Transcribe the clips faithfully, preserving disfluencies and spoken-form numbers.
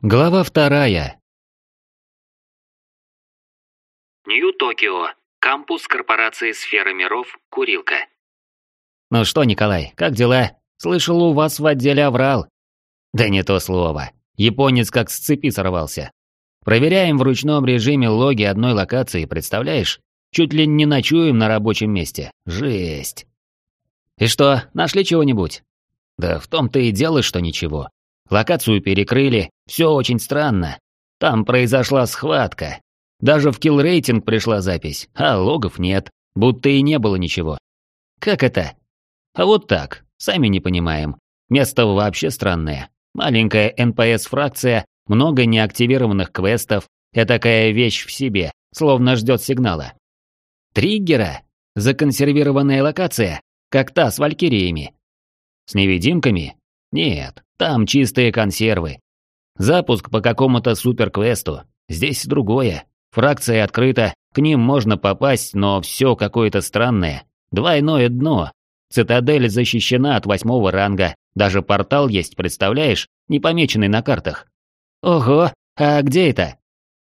Глава вторая. Нью-Токио. Кампус корпорации «Сфера миров», Курилка. Ну что, Николай, как дела? Слышал, у вас в отделе оврал. Да не то слово. Японец как с цепи сорвался. Проверяем в ручном режиме логи одной локации, представляешь? Чуть ли не ночуем на рабочем месте. Жесть. И что, нашли чего-нибудь? Да в том-то и дело, что ничего. Локацию перекрыли, все очень странно. Там произошла схватка. Даже в килл-рейтинг пришла запись, а логов нет, будто и не было ничего. Как это? А вот так, сами не понимаем. Место вообще странное. Маленькая эн пэ эс-фракция, много неактивированных квестов, этакая вещь в себе, словно ждет сигнала. Триггера? Законсервированная локация, как та с валькириями. С невидимками? Нет, там чистые консервы. Запуск по какому-то суперквесту. Здесь другое. Фракция открыта, к ним можно попасть, но все какое-то странное. Двойное дно. Цитадель защищена от восьмого ранга. Даже портал есть, представляешь, не помеченный на картах. Ого, а где это?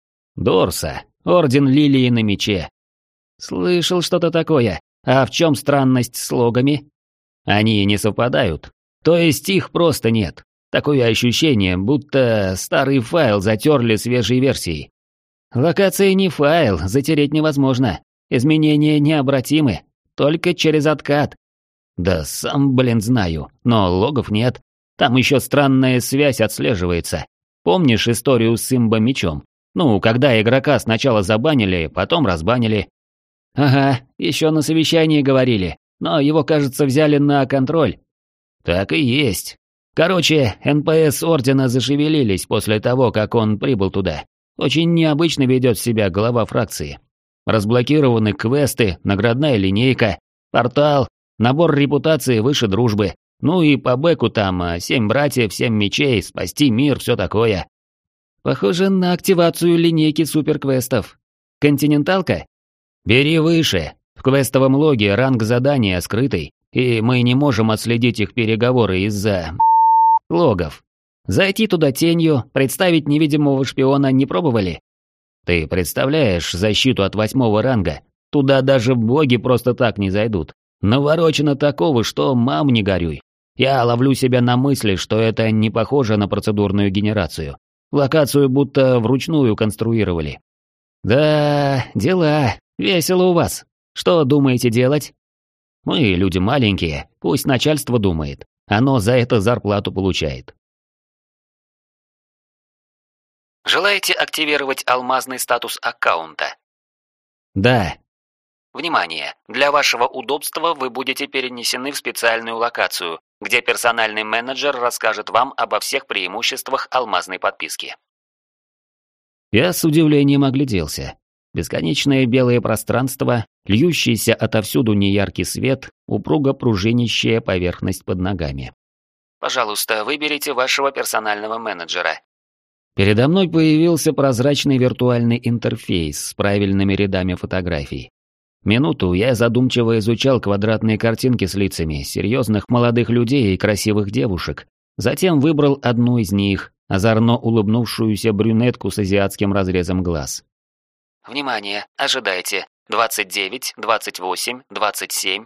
Дорса, Орден Лилии на мече. Слышал что-то такое. А в чем странность с логами? Они не совпадают. То есть их просто нет. Такое ощущение, будто старый файл затерли свежей версией. Локация не файл, затереть невозможно. Изменения необратимы, только через откат. Да сам, блин, знаю, но логов нет. Там еще странная связь отслеживается. Помнишь историю с имбо-мечом? Ну, когда игрока сначала забанили, потом разбанили. Ага, еще на совещании говорили, но его, кажется, взяли на контроль. Так и есть. Короче, эн пэ эс Ордена зашевелились после того, как он прибыл туда. Очень необычно ведет себя глава фракции. Разблокированы квесты, наградная линейка, портал, набор репутации выше дружбы. Ну и по бэку там семь братьев, семь мечей, спасти мир, все такое. Похоже на активацию линейки суперквестов. Континенталка? Бери выше. В квестовом логе ранг задания скрытый, и мы не можем отследить их переговоры из-за... логов. Зайти туда тенью, представить невидимого шпиона не пробовали? Ты представляешь защиту от восьмого ранга? Туда даже боги просто так не зайдут. Наворочено такого, что мам не горюй. Я ловлю себя на мысли, что это не похоже на процедурную генерацию. Локацию будто вручную конструировали. Да, дела. Весело у вас. Что думаете делать? Мы люди маленькие, пусть начальство думает. Оно за это зарплату получает. Желаете активировать алмазный статус аккаунта? Да. Внимание! Для вашего удобства вы будете перенесены в специальную локацию, где персональный менеджер расскажет вам обо всех преимуществах алмазной подписки. Я с удивлением огляделся. Бесконечное белое пространство, льющийся отовсюду неяркий свет, упруго пружинящая поверхность под ногами. Пожалуйста, выберите вашего персонального менеджера. Передо мной появился прозрачный виртуальный интерфейс с правильными рядами фотографий. Минуту я задумчиво изучал квадратные картинки с лицами серьезных молодых людей и красивых девушек, затем выбрал одну из них, озорно улыбнувшуюся брюнетку с азиатским разрезом глаз. Внимание, ожидайте. двадцать девять, двадцать восемь, двадцать семь.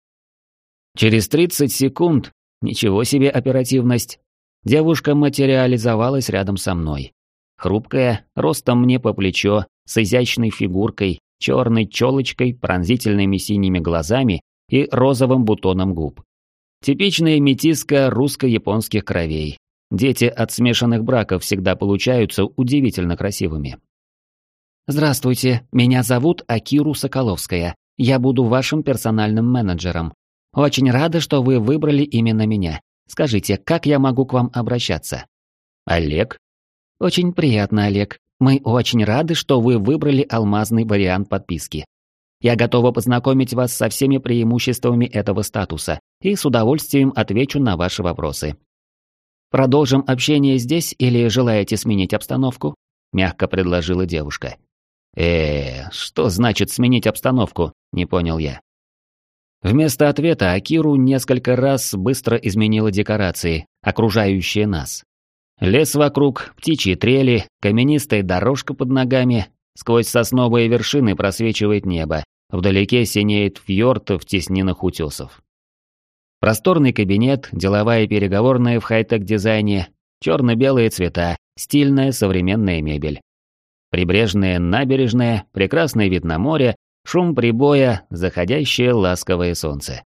Через тридцать секунд, ничего себе оперативность, девушка материализовалась рядом со мной. Хрупкая, ростом мне по плечо, с изящной фигуркой, черной челочкой, пронзительными синими глазами и розовым бутоном губ. Типичная метиска русско-японских кровей. Дети от смешанных браков всегда получаются удивительно красивыми. «Здравствуйте, меня зовут Акиру Соколовская. Я буду вашим персональным менеджером. Очень рада, что вы выбрали именно меня. Скажите, как я могу к вам обращаться?» «Олег?» «Очень приятно, Олег. Мы очень рады, что вы выбрали алмазный вариант подписки. Я готова познакомить вас со всеми преимуществами этого статуса и с удовольствием отвечу на ваши вопросы. Продолжим общение здесь или желаете сменить обстановку?» – мягко предложила девушка. «Э, что значит сменить обстановку?» – не понял я. Вместо ответа Акиру несколько раз быстро изменила декорации, окружающие нас. Лес вокруг, птичьи трели, каменистая дорожка под ногами, сквозь сосновые вершины просвечивает небо, вдалеке синеет фьорд в теснинах утесов. Просторный кабинет, деловая переговорная в хай-тек-дизайне, черно-белые цвета, стильная современная мебель. Прибрежная набережная, прекрасный вид на море, шум прибоя, заходящее ласковое солнце.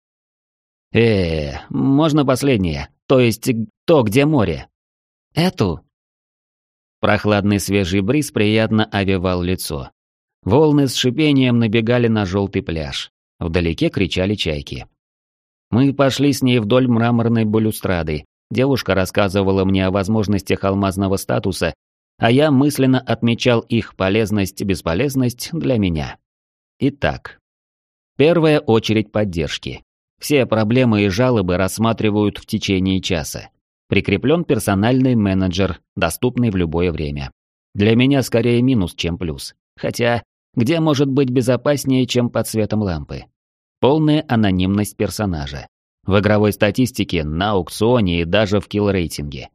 Э, можно последнее, то есть то, где море. Эту. Прохладный свежий бриз приятно овевал лицо. Волны с шипением набегали на желтый пляж. Вдалеке кричали чайки. Мы пошли с ней вдоль мраморной балюстрады. Девушка рассказывала мне о возможностях алмазного статуса, а я мысленно отмечал их полезность и бесполезность для меня. Итак, первая очередь поддержки. Все проблемы и жалобы рассматривают в течение часа. Прикреплен персональный менеджер, доступный в любое время. Для меня скорее минус, чем плюс. Хотя, где может быть безопаснее, чем под светом лампы? Полная анонимность персонажа. В игровой статистике, на аукционе и даже в килл-рейтинге.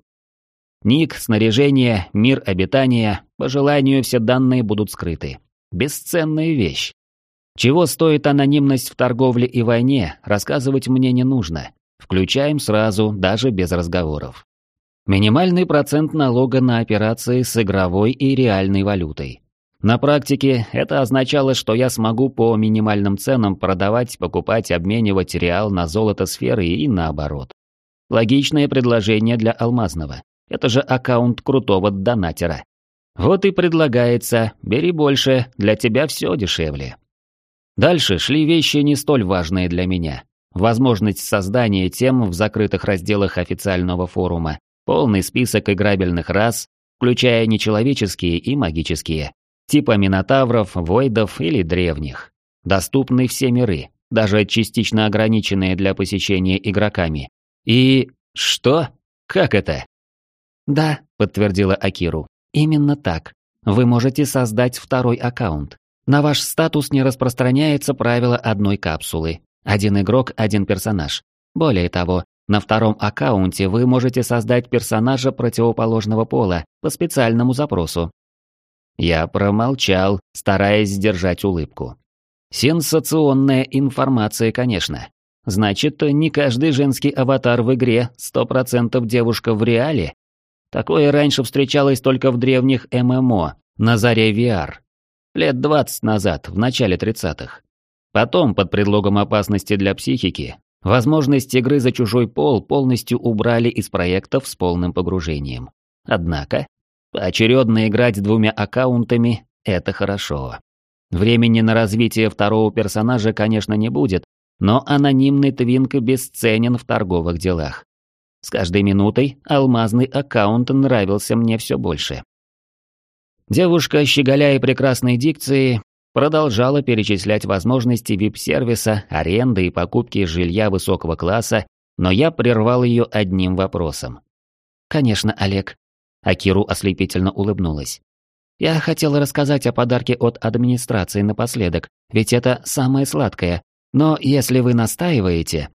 Ник, снаряжение, мир обитания, по желанию все данные будут скрыты. Бесценная вещь. Чего стоит анонимность в торговле и войне, рассказывать мне не нужно. Включаем сразу, даже без разговоров. Минимальный процент налога на операции с игровой и реальной валютой. На практике это означало, что я смогу по минимальным ценам продавать, покупать, обменивать реал на золото сферы и наоборот. Логичное предложение для алмазного. Это же аккаунт крутого донатера. Вот и предлагается, бери больше, для тебя все дешевле. Дальше шли вещи не столь важные для меня. Возможность создания тем в закрытых разделах официального форума, полный список играбельных рас, включая нечеловеческие и магические, типа минотавров, войдов или древних. Доступны все миры, даже частично ограниченные для посещения игроками. И... что? Как это? Да, подтвердила Акиру. Именно так. Вы можете создать второй аккаунт. На ваш статус не распространяется правило одной капсулы. Один игрок, один персонаж. Более того, на втором аккаунте вы можете создать персонажа противоположного пола по специальному запросу. Я промолчал, стараясь сдержать улыбку. Сенсационная информация, конечно. Значит, не каждый женский аватар в игре сто процентов девушка в реале? Такое раньше встречалось только в древних эм эм о, на заре ви ар. Лет двадцать назад, в начале тридцатых. Потом, под предлогом опасности для психики, возможность игры за чужой пол полностью убрали из проектов с полным погружением. Однако, поочередно играть двумя аккаунтами – это хорошо. Времени на развитие второго персонажа, конечно, не будет, но анонимный твинк бесценен в торговых делах. С каждой минутой алмазный аккаунт нравился мне все больше. Девушка, щеголяя прекрасной дикцией, продолжала перечислять возможности вип-сервиса, аренды и покупки жилья высокого класса, но я прервал ее одним вопросом. «Конечно, Олег». Акиру ослепительно улыбнулась. «Я хотела рассказать о подарке от администрации напоследок, ведь это самое сладкое, но если вы настаиваете...»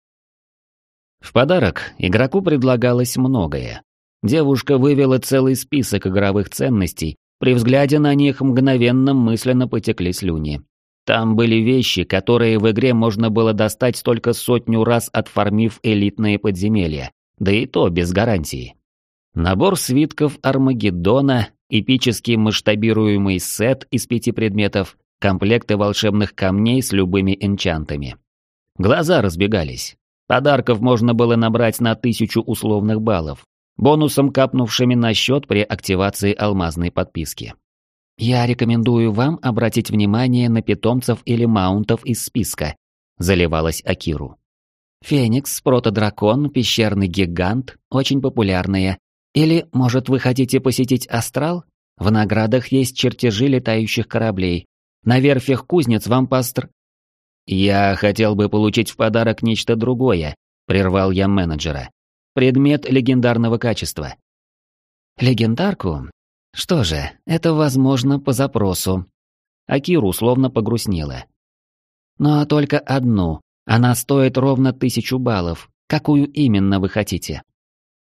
В подарок игроку предлагалось многое. Девушка вывела целый список игровых ценностей. При взгляде на них мгновенно мысленно потекли слюни. Там были вещи, которые в игре можно было достать только сотню раз, отфармив элитные подземелья, да и то без гарантии. Набор свитков Армагеддона, эпический масштабируемый сет из пяти предметов, комплекты волшебных камней с любыми энчантами. Глаза разбегались. Подарков можно было набрать на тысячу условных баллов, бонусом капнувшими на счет при активации алмазной подписки. «Я рекомендую вам обратить внимание на питомцев или маунтов из списка», – заливалась Акиру. «Феникс, протодракон, пещерный гигант – очень популярные. Или, может, вы хотите посетить Астрал? В наградах есть чертежи летающих кораблей. На верфях кузнец вам постр...» «Я хотел бы получить в подарок нечто другое», – прервал я менеджера. «Предмет легендарного качества». «Легендарку? Что же, это возможно по запросу». Акиру словно погрустнела. «Но только одну. Она стоит ровно тысячу баллов. Какую именно вы хотите?»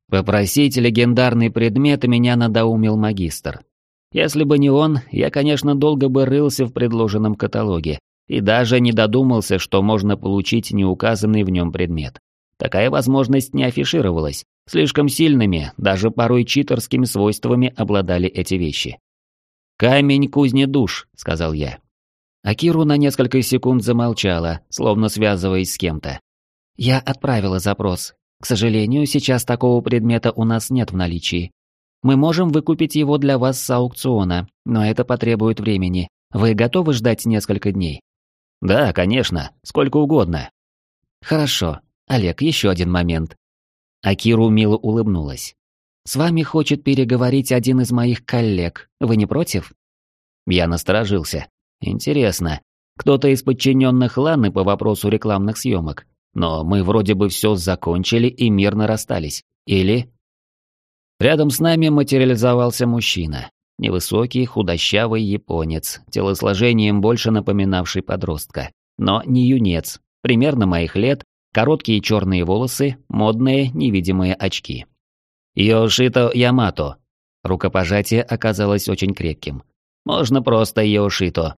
Попросить легендарный предмет меня надоумил магистр. Если бы не он, я, конечно, долго бы рылся в предложенном каталоге и даже не додумался, что можно получить неуказанный в нем предмет. Такая возможность не афишировалась. Слишком сильными, даже порой читерскими свойствами обладали эти вещи. «Камень кузни душ», — сказал я. Акиру на несколько секунд замолчала, словно связываясь с кем-то. «Я отправила запрос. К сожалению, сейчас такого предмета у нас нет в наличии. Мы можем выкупить его для вас с аукциона, но это потребует времени. Вы готовы ждать несколько дней?» «Да, конечно, сколько угодно». «Хорошо. Олег, еще один момент». Акиру мило улыбнулась. «С вами хочет переговорить один из моих коллег. Вы не против?» Я насторожился. Интересно, кто-то из подчиненных Ланы по вопросу рекламных съемок? Но мы вроде бы все закончили и мирно расстались. Или... Рядом с нами материализовался мужчина. Невысокий, худощавый японец, телосложением больше напоминавший подростка. Но не юнец, примерно моих лет, короткие черные волосы, модные невидимые очки. Йошито Ямато. Рукопожатие оказалось очень крепким. Можно просто Йошито.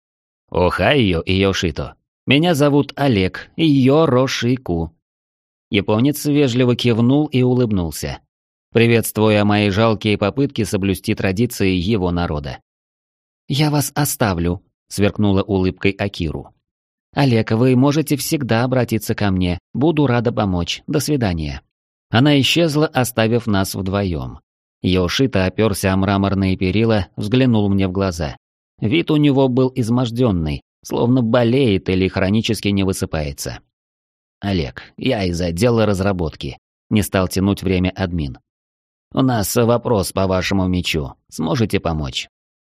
Охайо Йошито. Меня зовут Олег Йорошику. Японец вежливо кивнул и улыбнулся, приветствуя мои жалкие попытки соблюсти традиции его народа. «Я вас оставлю», — сверкнула улыбкой Акиру. «Олег, вы можете всегда обратиться ко мне. Буду рада помочь. До свидания». Она исчезла, оставив нас вдвоем. Йошито оперся о мраморные перила, взглянул мне в глаза. Вид у него был изможденный, словно болеет или хронически не высыпается. «Олег, я из отдела разработки», — не стал тянуть время админ. «У нас вопрос по вашему мечу. Сможете помочь?»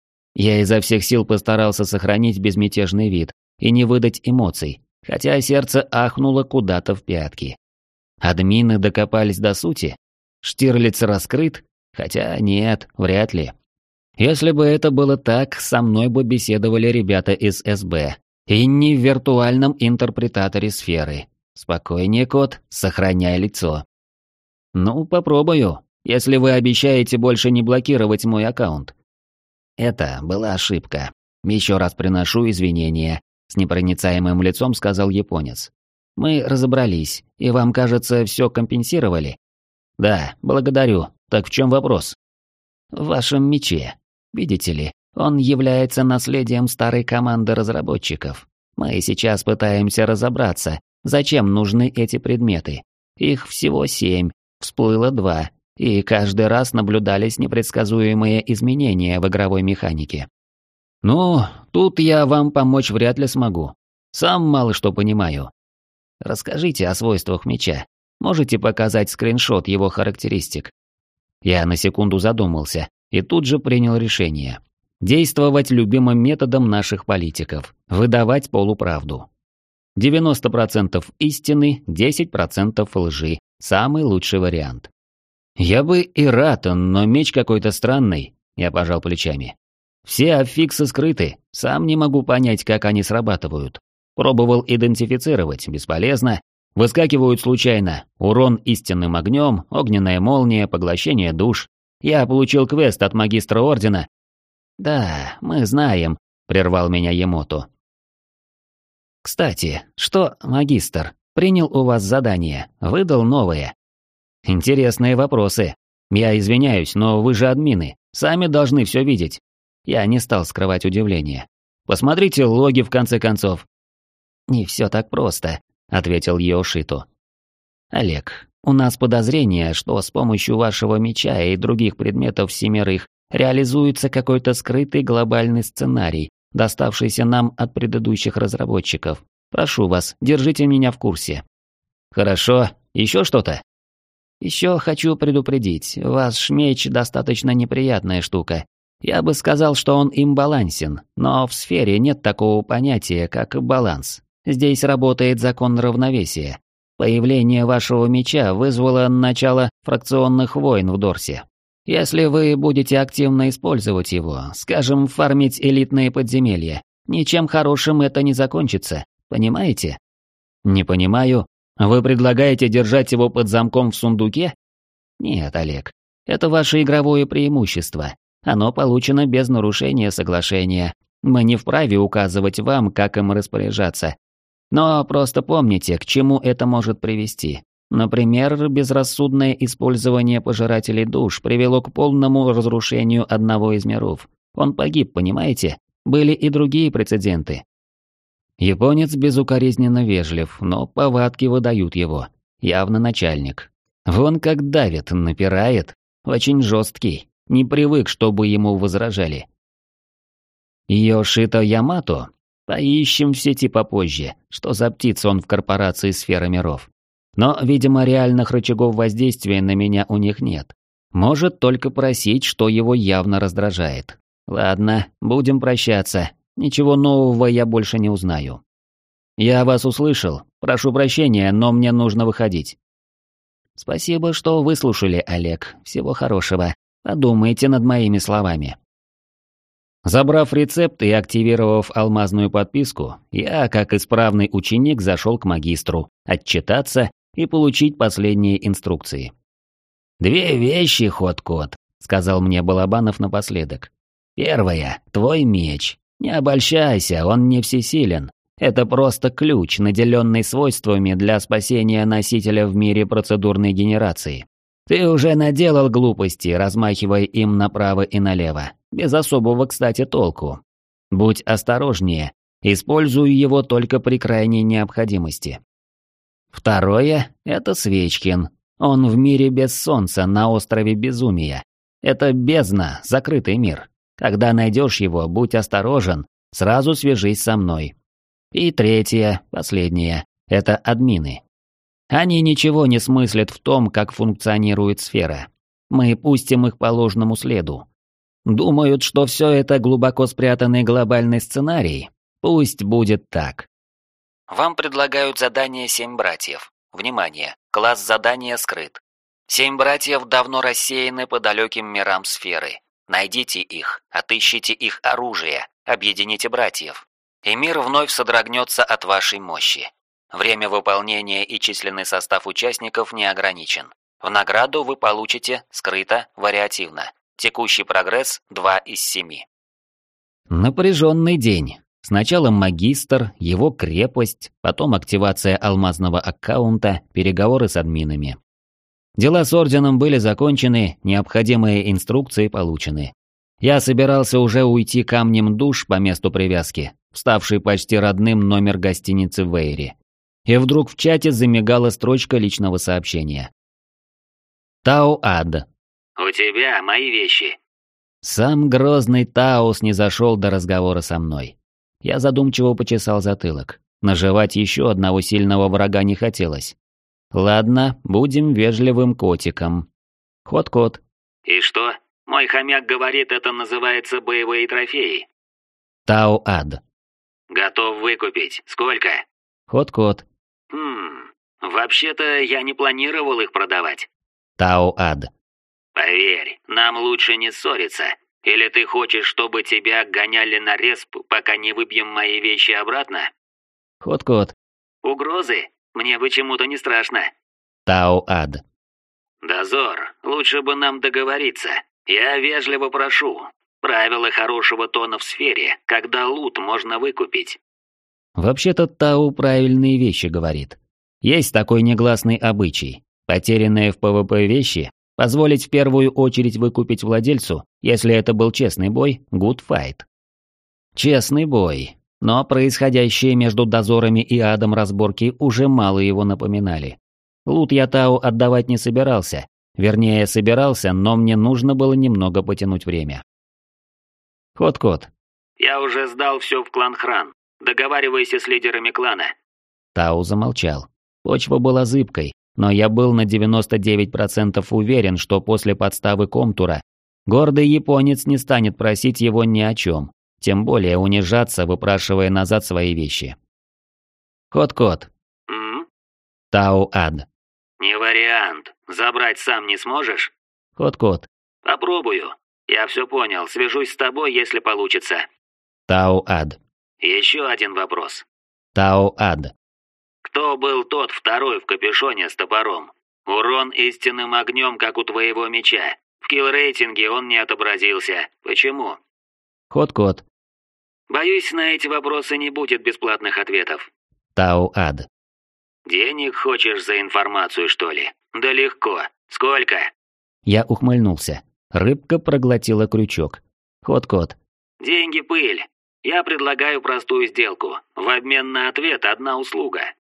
Я изо всех сил постарался сохранить безмятежный вид и не выдать эмоций, хотя сердце ахнуло куда-то в пятки. Админы докопались до сути? Штирлиц раскрыт? Хотя нет, вряд ли. Если бы это было так, со мной бы беседовали ребята из эс бэ. И не в виртуальном интерпретаторе сферы. Спокойнее, кот, сохраняй лицо. Ну, попробую, если вы обещаете больше не блокировать мой аккаунт. Это была ошибка. Еще раз приношу извинения, с непроницаемым лицом сказал японец. Мы разобрались, и вам, кажется, все компенсировали? Да, благодарю. Так в чем вопрос? В вашем мече. Видите ли, он является наследием старой команды разработчиков. Мы сейчас пытаемся разобраться, зачем нужны эти предметы. Их всего семь, всплыло два, и каждый раз наблюдались непредсказуемые изменения в игровой механике. Ну, тут я вам помочь вряд ли смогу. Сам мало что понимаю. Расскажите о свойствах меча. Можете показать скриншот его характеристик? Я на секунду задумался и тут же принял решение. Действовать любимым методом наших политиков. Выдавать полуправду. девяносто процентов истины, десять процентов лжи. Самый лучший вариант. Я бы и рад, но меч какой-то странный. Я пожал плечами. Все аффиксы скрыты, сам не могу понять, как они срабатывают. Пробовал идентифицировать, бесполезно. Выскакивают случайно. Урон истинным огнем, огненная молния, поглощение душ. Я получил квест от магистра ордена. «Да, мы знаем», — прервал меня Емото. «Кстати, что, магистр, принял у вас задание, выдал новое?» «Интересные вопросы. Я извиняюсь, но вы же админы, сами должны все видеть». Я не стал скрывать удивление. «Посмотрите логи в конце концов». «Не все так просто», — ответил Йошито. «Олег, у нас подозрение, что с помощью вашего меча и других предметов семерых реализуется какой-то скрытый глобальный сценарий, доставшийся нам от предыдущих разработчиков. Прошу вас, держите меня в курсе». «Хорошо. Еще что-то?» «Еще хочу предупредить, ваш меч достаточно неприятная штука. Я бы сказал, что он имбалансен, но в сфере нет такого понятия, как баланс. Здесь работает закон равновесия. Появление вашего меча вызвало начало фракционных войн в Дорсе. Если вы будете активно использовать его, скажем, фармить элитные подземелья, ничем хорошим это не закончится, понимаете?» «Не понимаю. Вы предлагаете держать его под замком в сундуке?» Нет, Олег, это ваше игровое преимущество. Оно получено без нарушения соглашения. Мы не вправе указывать вам, как им распоряжаться. Но просто помните, к чему это может привести. Например, безрассудное использование пожирателей душ привело к полному разрушению одного из миров. Он погиб, понимаете? Были и другие прецеденты. Японец безукоризненно вежлив, но повадки выдают его. Явно начальник. Вон как давит, напирает. Очень жесткий. Не привык, чтобы ему возражали. Йошито Ямато? Поищем в сети попозже, что за птица он в корпорации Сфера миров. Но, видимо, реальных рычагов воздействия на меня у них нет. Может только просить, что его явно раздражает. Ладно, будем прощаться. Ничего нового я больше не узнаю. Я вас услышал. Прошу прощения, но мне нужно выходить. Спасибо, что выслушали, Олег. Всего хорошего. Подумайте над моими словами. Забрав рецепт и активировав алмазную подписку, я, как исправный ученик, зашел к магистру, отчитаться и получить последние инструкции. «Две вещи, ход-кот», — сказал мне Балабанов напоследок. «Первая — твой меч. Не обольщайся, он не всесилен. Это просто ключ, наделенный свойствами для спасения носителя в мире процедурной генерации. Ты уже наделал глупости, размахивая им направо и налево, без особого, кстати, толку. Будь осторожнее, используй его только при крайней необходимости. Второе — это Свечкин. Он в мире без солнца, на острове Безумия. Это бездна, закрытый мир. Когда найдешь его, будь осторожен, сразу свяжись со мной. И третье, последнее, это админы. Они ничего не смыслят в том, как функционирует сфера. Мы пустим их по ложному следу. Думают, что все это глубоко спрятанный глобальный сценарий. Пусть будет так. Вам предлагают задание «Семь братьев». Внимание, класс задания скрыт. Семь братьев давно рассеяны по далеким мирам сферы. Найдите их, отыщите их оружие, объедините братьев. И мир вновь содрогнется от вашей мощи. Время выполнения и численный состав участников не ограничен. В награду вы получите скрыто, вариативно. Текущий прогресс два из семи. Напряженный день. Сначала магистр, его крепость, потом активация алмазного аккаунта, переговоры с админами. Дела с орденом были закончены, необходимые инструкции получены. Я собирался уже уйти камнем душ по месту привязки, ставший почти родным номер гостиницы в Эйре. И вдруг в чате замигала строчка личного сообщения. Тау-Ад. «У тебя мои вещи». Сам грозный Таус не зашел до разговора со мной. Я задумчиво почесал затылок. Наживать еще одного сильного врага не хотелось. Ладно, будем вежливым котиком. Ход-кот. «И что? Мой хомяк говорит, это называется боевые трофеи». Тау-Ад. «Готов выкупить. Сколько?» Ход-кот. «Хм, вообще-то я не планировал их продавать». Тау-Ад. «Поверь, нам лучше не ссориться. Или ты хочешь, чтобы тебя гоняли на респ, пока не выбьем мои вещи обратно?» Ход-кот. «Угрозы? Мне почему-то не страшно». Тау-Ад. «Дозор, лучше бы нам договориться. Я вежливо прошу. Правила хорошего тона в сфере, когда лут можно выкупить». Вообще-то Тау правильные вещи говорит. Есть такой негласный обычай. Потерянные в ПВП вещи позволить в первую очередь выкупить владельцу, если это был честный бой, good fight. Честный бой. Но происходящие между дозорами и адом разборки уже мало его напоминали. Лут я Тау отдавать не собирался. Вернее, собирался, но мне нужно было немного потянуть время. Ход-кот. «Я уже сдал все в клан Хран. Договаривайся с лидерами клана». Тау замолчал. Почва была зыбкой, но я был на девяносто девять процентов уверен, что после подставы Комтура гордый японец не станет просить его ни о чем, тем более унижаться, выпрашивая назад свои вещи. Ход-кот. «М? Тау-Ад. Не вариант. Забрать сам не сможешь?» Ход-кот. «Попробую. Я все понял. Свяжусь с тобой, если получится». Тау-Ад. Еще один вопрос. Тау-Ад. Кто был тот второй в капюшоне с топором? Урон истинным огнем, как у твоего меча. В килл-рейтинге он не отобразился. Почему? Ход-код. Боюсь, на эти вопросы не будет бесплатных ответов. Тау-ад. Денег хочешь за информацию, что ли? Да легко. Сколько? Я ухмыльнулся. Рыбка проглотила крючок. Ход-код. Деньги пыль. Я предлагаю простую сделку. В обмен на ответ одна услуга.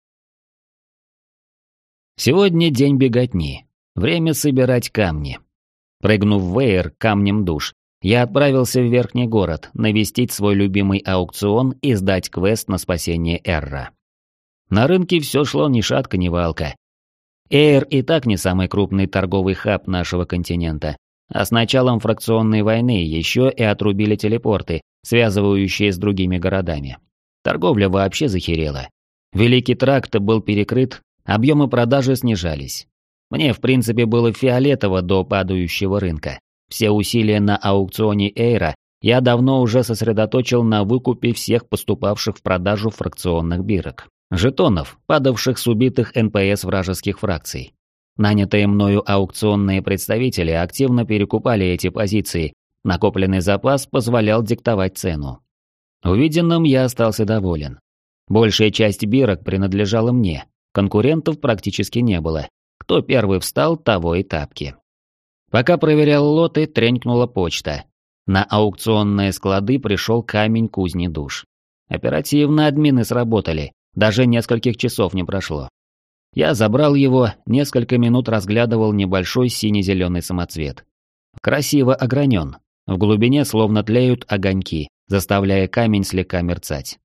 Сегодня день беготни. Время собирать камни. Прыгнув в веер камнем душ, я отправился в верхний город навестить свой любимый аукцион и сдать квест на спасение Эрра. На рынке все шло ни шатка, ни валка. Эйр и так не самый крупный торговый хаб нашего континента, а с началом фракционной войны еще и отрубили телепорты, связывающие с другими городами. Торговля вообще захерела. Великий тракт был перекрыт, объемы продажи снижались. Мне, в принципе, было фиолетово до падающего рынка. Все усилия на аукционе Эйра я давно уже сосредоточил на выкупе всех поступавших в продажу фракционных бирок. Жетонов, падавших с убитых эн пэ эс вражеских фракций. Нанятые мною аукционные представители активно перекупали эти позиции, накопленный запас позволял диктовать цену. Увиденным я остался доволен. Большая часть бирок принадлежала мне, конкурентов практически не было. Кто первый встал, того и тапки. Пока проверял лоты, тренькнула почта. На аукционные склады пришел камень кузни душ. Оперативно админы сработали. Даже нескольких часов не прошло. Я забрал его, несколько минут разглядывал небольшой сине-зеленый самоцвет. Красиво огранен. В глубине словно тлеют огоньки, заставляя камень слегка мерцать.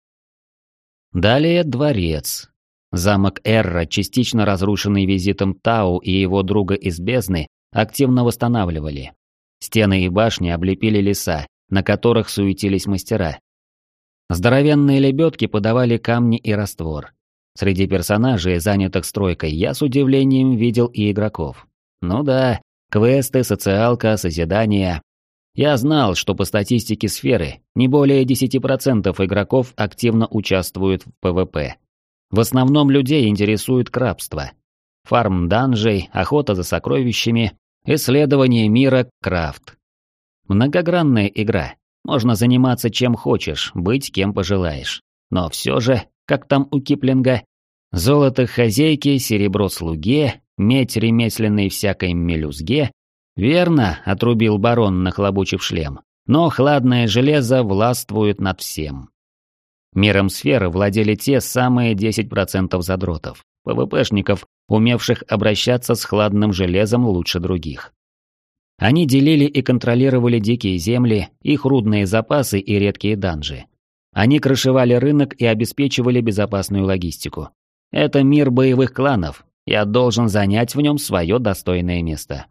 Далее дворец. Замок Эрра, частично разрушенный визитом Тау и его друга из бездны, активно восстанавливали. Стены и башни облепили леса, на которых суетились мастера. Здоровенные лебедки подавали камни и раствор. Среди персонажей, занятых стройкой, я с удивлением видел и игроков. Ну да, квесты, социалка, созидание. Я знал, что по статистике сферы не более десяти процентов игроков активно участвуют в пэ вэ пэ. В основном людей интересует крабство. Фарм данжей, охота за сокровищами, исследование мира, крафт. Многогранная игра. Можно заниматься чем хочешь, быть кем пожелаешь. Но все же, как там у Киплинга, золото хозяйки, серебро слуге, медь ремесленной всякой мелюзге. Верно, отрубил барон, нахлобучив шлем. Но хладное железо властвует над всем. Миром сферы владели те самые десять процентов задротов, пэ вэ пэшников, умевших обращаться с хладным железом лучше других. Они делили и контролировали дикие земли, их рудные запасы и редкие данжи. Они крышевали рынок и обеспечивали безопасную логистику. Это мир боевых кланов, я должен занять в нем свое достойное место.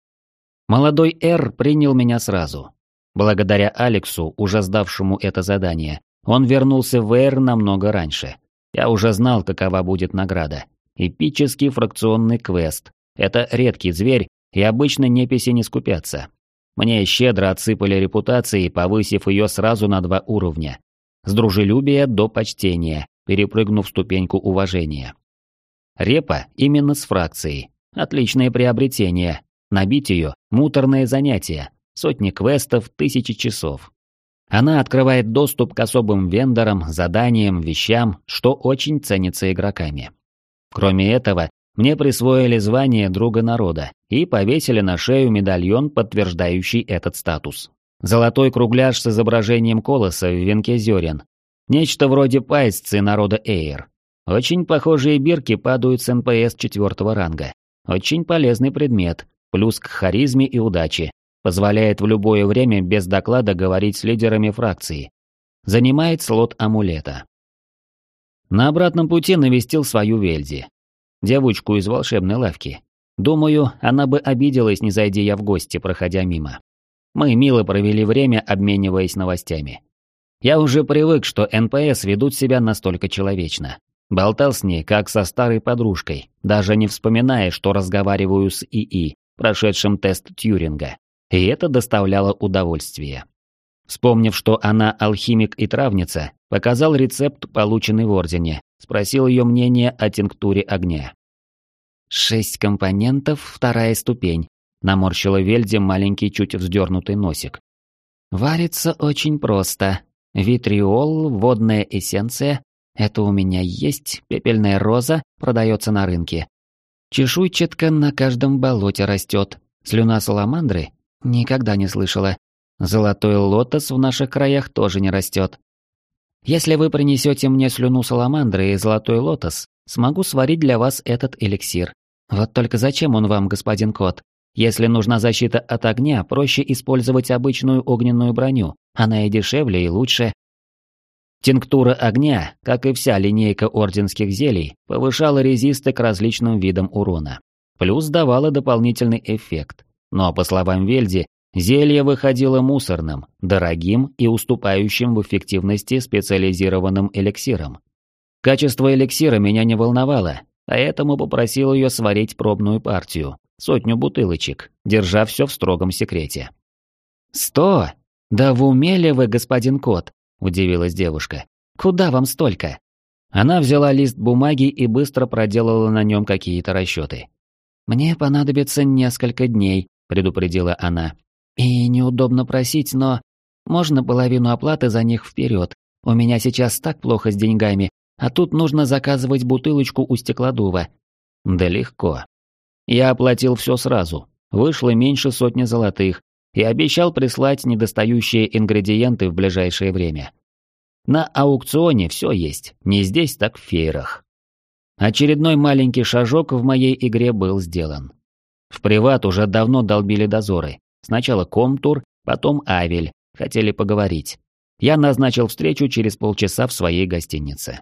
Молодой Эр принял меня сразу. Благодаря Алексу, уже сдавшему это задание, он вернулся в Эйр намного раньше. Я уже знал, какова будет награда. Эпический фракционный квест. Это редкий зверь, и обычно неписи не скупятся. Мне щедро отсыпали репутации, повысив ее сразу на два уровня. С дружелюбия до почтения, перепрыгнув ступеньку уважения. Репа именно с фракцией. Отличное приобретение. Набить ее – муторное занятие. Сотни квестов, тысячи часов. Она открывает доступ к особым вендорам, заданиям, вещам, что очень ценится игроками. Кроме этого, мне присвоили звание друга народа и повесили на шею медальон, подтверждающий этот статус. Золотой кругляш с изображением колоса в венке зерен. Нечто вроде паисцы народа Эйр. Очень похожие бирки падают с эн пэ эс четвертого ранга. Очень полезный предмет, плюс к харизме и удаче. Позволяет в любое время без доклада говорить с лидерами фракции. Занимает слот амулета. На обратном пути навестил свою Вельди. Девочку из волшебной лавки. Думаю, она бы обиделась, не зайди я в гости, проходя мимо. Мы мило провели время, обмениваясь новостями. Я уже привык, что эн пэ эс ведут себя настолько человечно. Болтал с ней, как со старой подружкой, даже не вспоминая, что разговариваю с и и, прошедшим тест Тьюринга. И это доставляло удовольствие. Вспомнив, что она алхимик и травница, показал рецепт, полученный в Ордене, спросил ее мнение о тинктуре огня. «Шесть компонентов, вторая ступень», — наморщила Вельди маленький чуть вздернутый носик. «Варится очень просто. Витриол, водная эссенция. Это у меня есть, пепельная роза, продается на рынке. Чешуйчатка на каждом болоте растет. Слюна саламандры? Никогда не слышала. Золотой лотос в наших краях тоже не растет. Если вы принесете мне слюну саламандры и золотой лотос, смогу сварить для вас этот эликсир. Вот только зачем он вам, господин кот? Если нужна защита от огня, проще использовать обычную огненную броню. Она и дешевле, и лучше. Тинктура огня, как и вся линейка орденских зелий, повышала резисты к различным видам урона. Плюс давала дополнительный эффект. Но, по словам Вельди, зелье выходило мусорным, дорогим и уступающим в эффективности специализированным эликсирам. Качество эликсира меня не волновало, поэтому попросил ее сварить пробную партию, сотню бутылочек, держа все в строгом секрете. «Сто? Да в уме ли вы, господин кот?» – удивилась девушка. «Куда вам столько?» Она взяла лист бумаги и быстро проделала на нем какие-то расчеты. «Мне понадобится несколько дней», – предупредила она. «И неудобно просить, но можно половину оплаты за них вперед. У меня сейчас так плохо с деньгами, а тут нужно заказывать бутылочку у стеклодува». «Да легко. Я оплатил все сразу. Вышло меньше сотни золотых и обещал прислать недостающие ингредиенты в ближайшее время. На аукционе все есть, не здесь, так в феерах». Очередной маленький шажок в моей игре был сделан. В приват уже давно долбили дозоры. Сначала Комтур, потом Авель. Хотели поговорить. Я назначил встречу через полчаса в своей гостинице.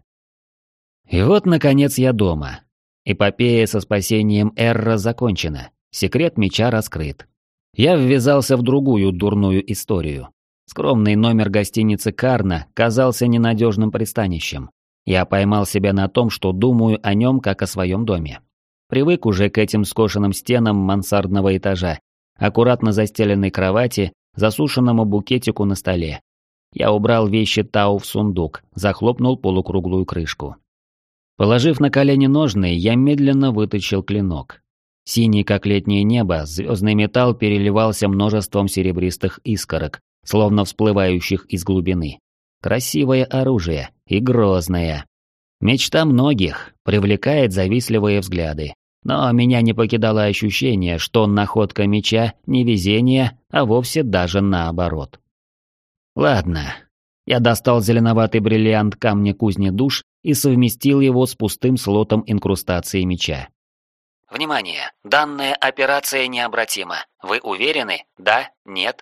И вот, наконец, я дома. Эпопея со спасением Эрра закончена. Секрет меча раскрыт. Я ввязался в другую дурную историю. Скромный номер гостиницы Карна казался ненадежным пристанищем. Я поймал себя на том, что думаю о нем как о своем доме. Привык уже к этим скошенным стенам мансардного этажа, аккуратно застеленной кровати, засушенному букетику на столе. Я убрал вещи Тау в сундук, захлопнул полукруглую крышку. Положив на колени ножны, я медленно вытащил клинок. Синий, как летнее небо, звездный металл переливался множеством серебристых искорок, словно всплывающих из глубины. Красивое оружие и грозное. Мечта многих, привлекает завистливые взгляды. Но меня не покидало ощущение, что находка меча не везение, а вовсе даже наоборот. Ладно. Я достал зеленоватый бриллиант камня кузни душ и совместил его с пустым слотом инкрустации меча. Внимание! Данная операция необратима. Вы уверены? Да? Нет?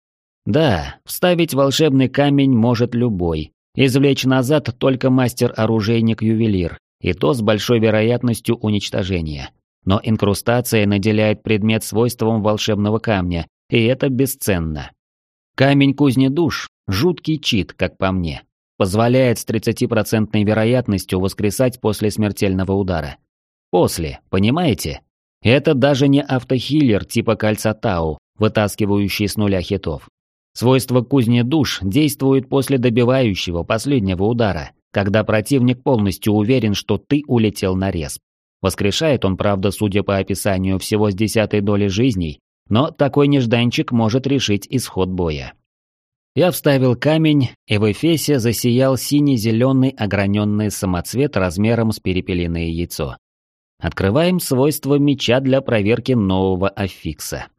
Да, вставить волшебный камень может любой. Извлечь назад только мастер-оружейник-ювелир, и то с большой вероятностью уничтожения. Но инкрустация наделяет предмет свойством волшебного камня, и это бесценно. Камень кузни душ – жуткий чит, как по мне. Позволяет с тридцатипроцентной вероятностью воскресать после смертельного удара. После, понимаете? Это даже не автохиллер типа кольца Тау, вытаскивающий с нуля хитов. Свойство кузни душ действует после добивающего последнего удара, когда противник полностью уверен, что ты улетел на респ. Воскрешает он, правда, судя по описанию, всего с десятой доли жизней, но такой нежданчик может решить исход боя. Я вставил камень, и в эфесе засиял синий-зеленый ограненный самоцвет размером с перепелиное яйцо. Открываем свойства меча для проверки нового аффикса.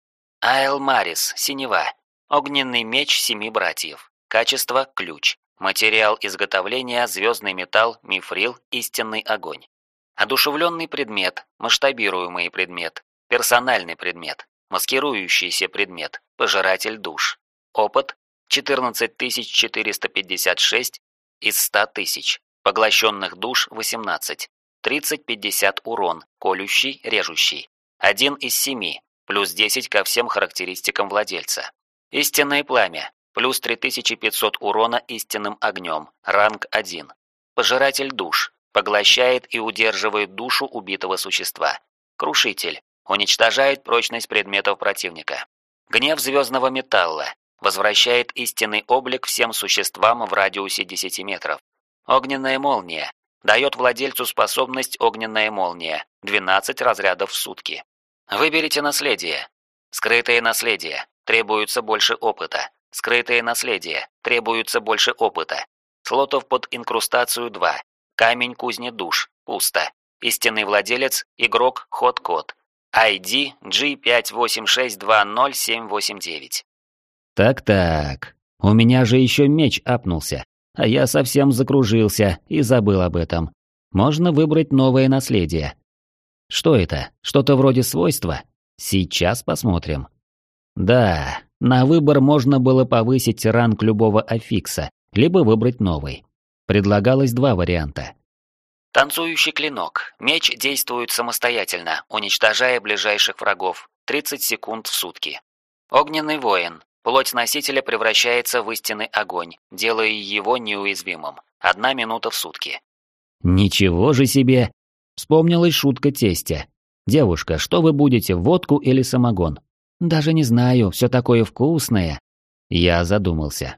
Аэл Марис, синева. Огненный меч семи братьев. Качество – ключ. Материал изготовления – звездный металл, мифрил, истинный огонь. Одушевленный предмет, масштабируемый предмет, персональный предмет, маскирующийся предмет, пожиратель душ. Опыт – четырнадцать тысяч четыреста пятьдесят шесть из ста тысяч. Поглощенных душ – восемнадцать. тридцать-пятьдесят урон, колющий, режущий. один из семи, плюс десять ко всем характеристикам владельца. Истинное пламя, плюс три тысячи пятьсот урона истинным огнем, ранг один. Пожиратель душ, поглощает и удерживает душу убитого существа. Крушитель, уничтожает прочность предметов противника. Гнев звездного металла, возвращает истинный облик всем существам в радиусе десяти метров. Огненная молния, Дает владельцу способность огненная молния, двенадцать разрядов в сутки. Выберите наследие. Скрытое наследие. Требуется больше опыта. Скрытое наследие. Требуется больше опыта. Слотов под инкрустацию два. Камень кузни душ. Пусто. Истинный владелец. Игрок. Ход-код. ай ди джи пять восемь шесть два ноль семь восемь девять. Так-так. У меня же еще меч апнулся. А я совсем закружился и забыл об этом. Можно выбрать новое наследие. Что это? Что-то вроде свойства? Сейчас посмотрим. Да, на выбор можно было повысить ранг любого аффикса, либо выбрать новый. Предлагалось два варианта. Танцующий клинок. Меч действует самостоятельно, уничтожая ближайших врагов. тридцать секунд в сутки. Огненный воин. Плоть носителя превращается в истинный огонь, делая его неуязвимым. Одна минута в сутки. Ничего же себе! Вспомнилась шутка тестя. «Девушка, что вы будете, водку или самогон?» «Даже не знаю, все такое вкусное». Я задумался.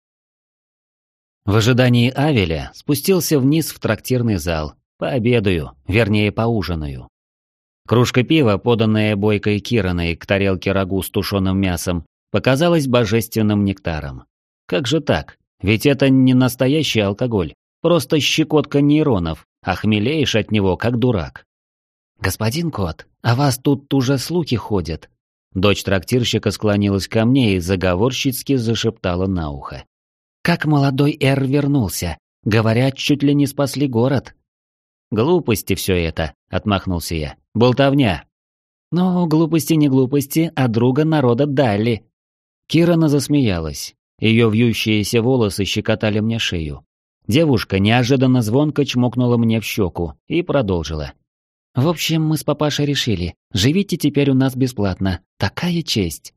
В ожидании Авеля спустился вниз в трактирный зал. Пообедаю, вернее поужинаю. Кружка пива, поданная бойкой Кираной к тарелке рагу с тушеным мясом, показалась божественным нектаром. Как же так? Ведь это не настоящий алкоголь, просто щекотка нейронов, а хмелеешь от него, как дурак. «Господин кот, а вас тут уже слухи ходят?» Дочь трактирщика склонилась ко мне и заговорщицки зашептала на ухо. «Как молодой Эр вернулся? Говорят, чуть ли не спасли город». «Глупости все это», — отмахнулся я. «Болтовня». «Ну, глупости не глупости, а друга народа дали». Кирана засмеялась. Ее вьющиеся волосы щекотали мне шею. Девушка неожиданно звонко чмокнула мне в щеку и продолжила. «В общем, мы с папашей решили, живите теперь у нас бесплатно. Такая честь».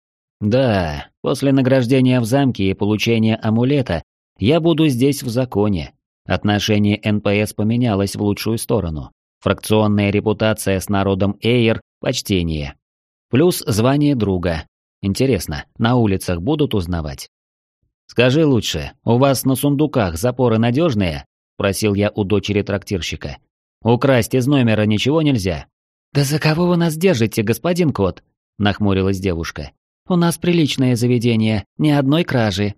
«Да, после награждения в замке и получения амулета я буду здесь в законе. Отношение эн пэ эс поменялось в лучшую сторону. Фракционная репутация с народом Эйр – почтение. Плюс звание друга. Интересно, на улицах будут узнавать?» «Скажи лучше, у вас на сундуках запоры надежные?» – просил я у дочери трактирщика. «Украсть из номера ничего нельзя?» «Да за кого вы нас держите, господин кот?» – нахмурилась девушка. «У нас приличное заведение, ни одной кражи».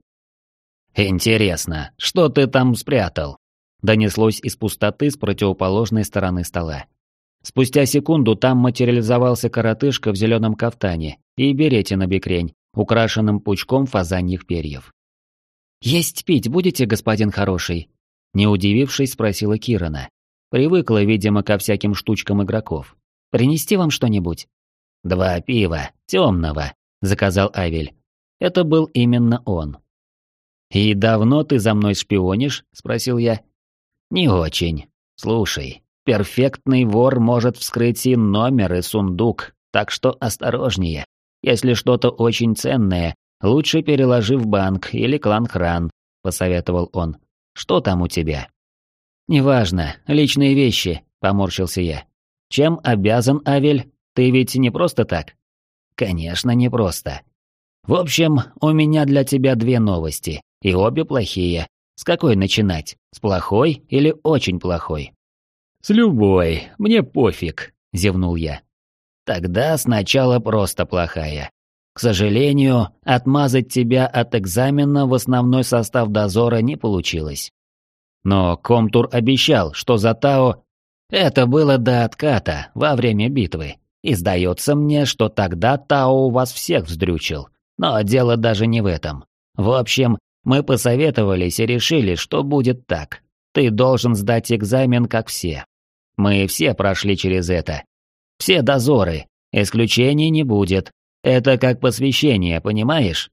«Интересно, что ты там спрятал?» – донеслось из пустоты с противоположной стороны стола. Спустя секунду там материализовался коротышка в зеленом кафтане и берете на бекрень, украшенным пучком фазаньих перьев. «Есть пить будете, господин хороший?» Не удивившись, спросила Кирана. Привыкла, видимо, ко всяким штучкам игроков. «Принести вам что-нибудь?» «Два пива, темного», — заказал Авель. Это был именно он. «И давно ты за мной шпионишь?» — спросил я. «Не очень. Слушай, перфектный вор может вскрыть и номер, и сундук, так что осторожнее. Если что-то очень ценное, лучше переложи в банк или клан-хран», — посоветовал он. «Что там у тебя?» «Неважно, личные вещи», — поморщился я. «Чем обязан, Авель? Ты ведь не просто так?» «Конечно, не просто. В общем, у меня для тебя две новости, и обе плохие. С какой начинать? С плохой или очень плохой?» «С любой, мне пофиг», — зевнул я. «Тогда сначала просто плохая. К сожалению, отмазать тебя от экзамена в основной состав дозора не получилось. Но Комтур обещал, что за Тао... Это было до отката, во время битвы. И сдается мне, что тогда Тао вас всех вздрючил. Но дело даже не в этом. В общем, мы посоветовались и решили, что будет так. Ты должен сдать экзамен, как все. Мы все прошли через это. Все дозоры. Исключений не будет. Это как посвящение, понимаешь?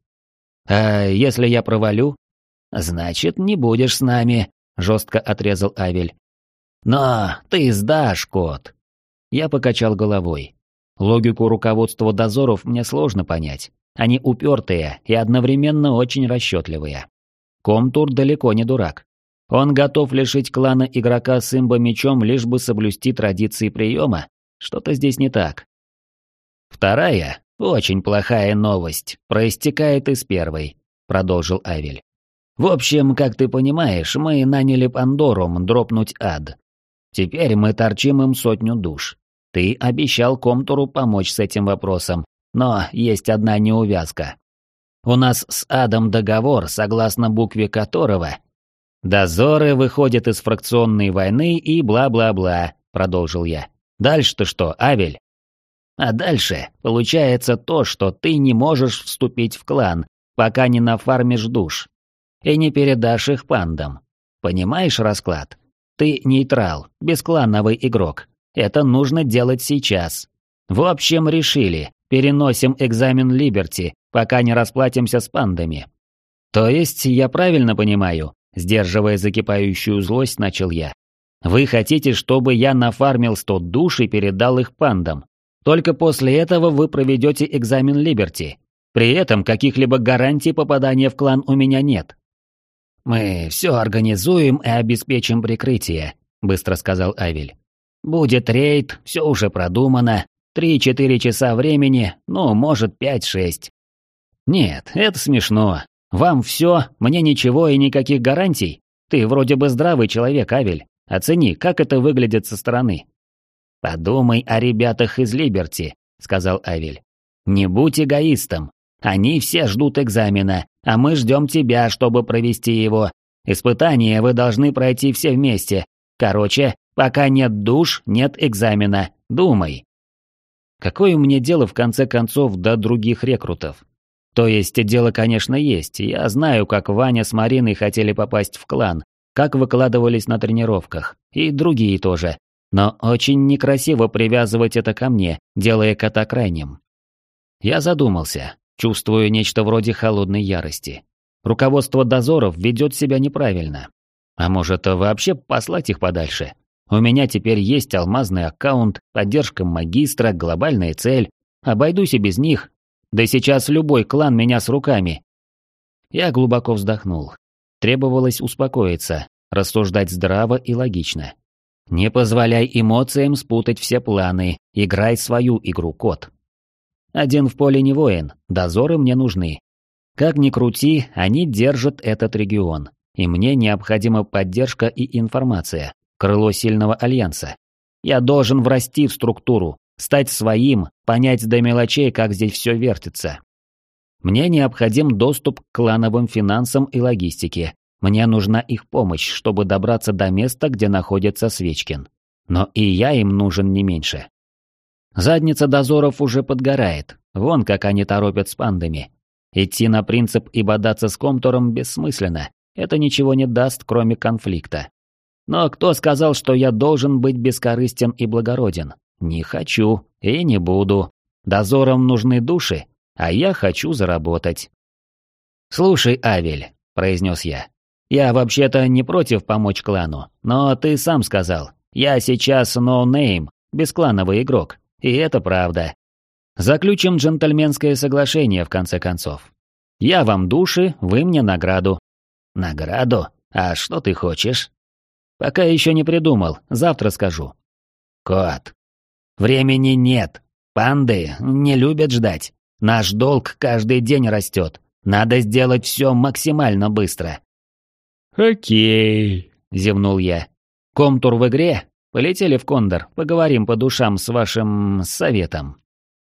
А если я провалю? Значит, не будешь с нами, жестко отрезал Авель. Но ты сдашь, кот. Я покачал головой. Логику руководства дозоров мне сложно понять. Они упертые и одновременно очень расчетливые. Комтур далеко не дурак. Он готов лишить клана игрока с имбо-мечом, лишь бы соблюсти традиции приема. Что-то здесь не так. Вторая, очень плохая новость, проистекает из первой, продолжил Авель. В общем, как ты понимаешь, мы наняли Пандорум дропнуть ад. Теперь мы торчим им сотню душ. Ты обещал Комтуру помочь с этим вопросом, но есть одна неувязка. У нас с адом договор, согласно букве которого «Дозоры выходят из фракционной войны и бла-бла-бла», — продолжил я. «Дальше-то что, Авель?» «А дальше получается то, что ты не можешь вступить в клан, пока не нафармишь душ, и не передашь их пандам. Понимаешь расклад? Ты нейтрал, бесклановый игрок. Это нужно делать сейчас. В общем, решили, переносим экзамен Либерти, пока не расплатимся с пандами». «То есть, я правильно понимаю?» Сдерживая закипающую злость, начал я. «Вы хотите, чтобы я нафармил сто душ и передал их пандам? Только после этого вы проведете экзамен Либерти. При этом каких-либо гарантий попадания в клан у меня нет». «Мы все организуем и обеспечим прикрытие», — быстро сказал Авель. «Будет рейд, все уже продумано. Три-четыре часа времени, ну, может, пять-шесть». «Нет, это смешно. Вам все, мне ничего и никаких гарантий? Ты вроде бы здравый человек, Авель. Оцени, как это выглядит со стороны». «Подумай о ребятах из Либерти», — сказал Авель. «Не будь эгоистом. Они все ждут экзамена, а мы ждем тебя, чтобы провести его. Испытания вы должны пройти все вместе. Короче, пока нет душ, нет экзамена. Думай». Какое мне дело, в конце концов, до других рекрутов? То есть, дело, конечно, есть. Я знаю, как Ваня с Мариной хотели попасть в клан, как выкладывались на тренировках, и другие тоже. Но очень некрасиво привязывать это ко мне, делая кота крайним. Я задумался, чувствую нечто вроде холодной ярости. Руководство дозоров ведет себя неправильно. А может, вообще послать их подальше? У меня теперь есть алмазный аккаунт, поддержка магистра, глобальная цель. Обойдусь и без них. Да сейчас любой клан меня с руками. Я глубоко вздохнул. Требовалось успокоиться, рассуждать здраво и логично. Не позволяй эмоциям спутать все планы, играй свою игру, кот. Один в поле не воин, дозоры мне нужны. Как ни крути, они держат этот регион, и мне необходима поддержка и информация, крыло сильного альянса. Я должен врасти в структуру, стать своим, понять до мелочей, как здесь все вертится. Мне необходим доступ к клановым финансам и логистике. Мне нужна их помощь, чтобы добраться до места, где находится Свечкин. Но и я им нужен не меньше. Задница дозоров уже подгорает. Вон как они торопят с пандами. Идти на принцип и бодаться с Комтуром бессмысленно. Это ничего не даст, кроме конфликта. Но кто сказал, что я должен быть бескорыстен и благороден? Не хочу и не буду. Дозорам нужны души, а я хочу заработать. «Слушай, Авель», — произнес я, — «я вообще-то не против помочь клану, но ты сам сказал, я сейчас no-name, бесклановый игрок, и это правда. Заключим джентльменское соглашение в конце концов. Я вам души, вы мне награду». «Награду? А что ты хочешь?» «Пока еще не придумал, завтра скажу». «Кот, времени нет. Панды не любят ждать. Наш долг каждый день растет. Надо сделать все максимально быстро». «Окей», — зевнул я. «Комтур в игре? Полетели в Кондор, поговорим по душам с вашим советом».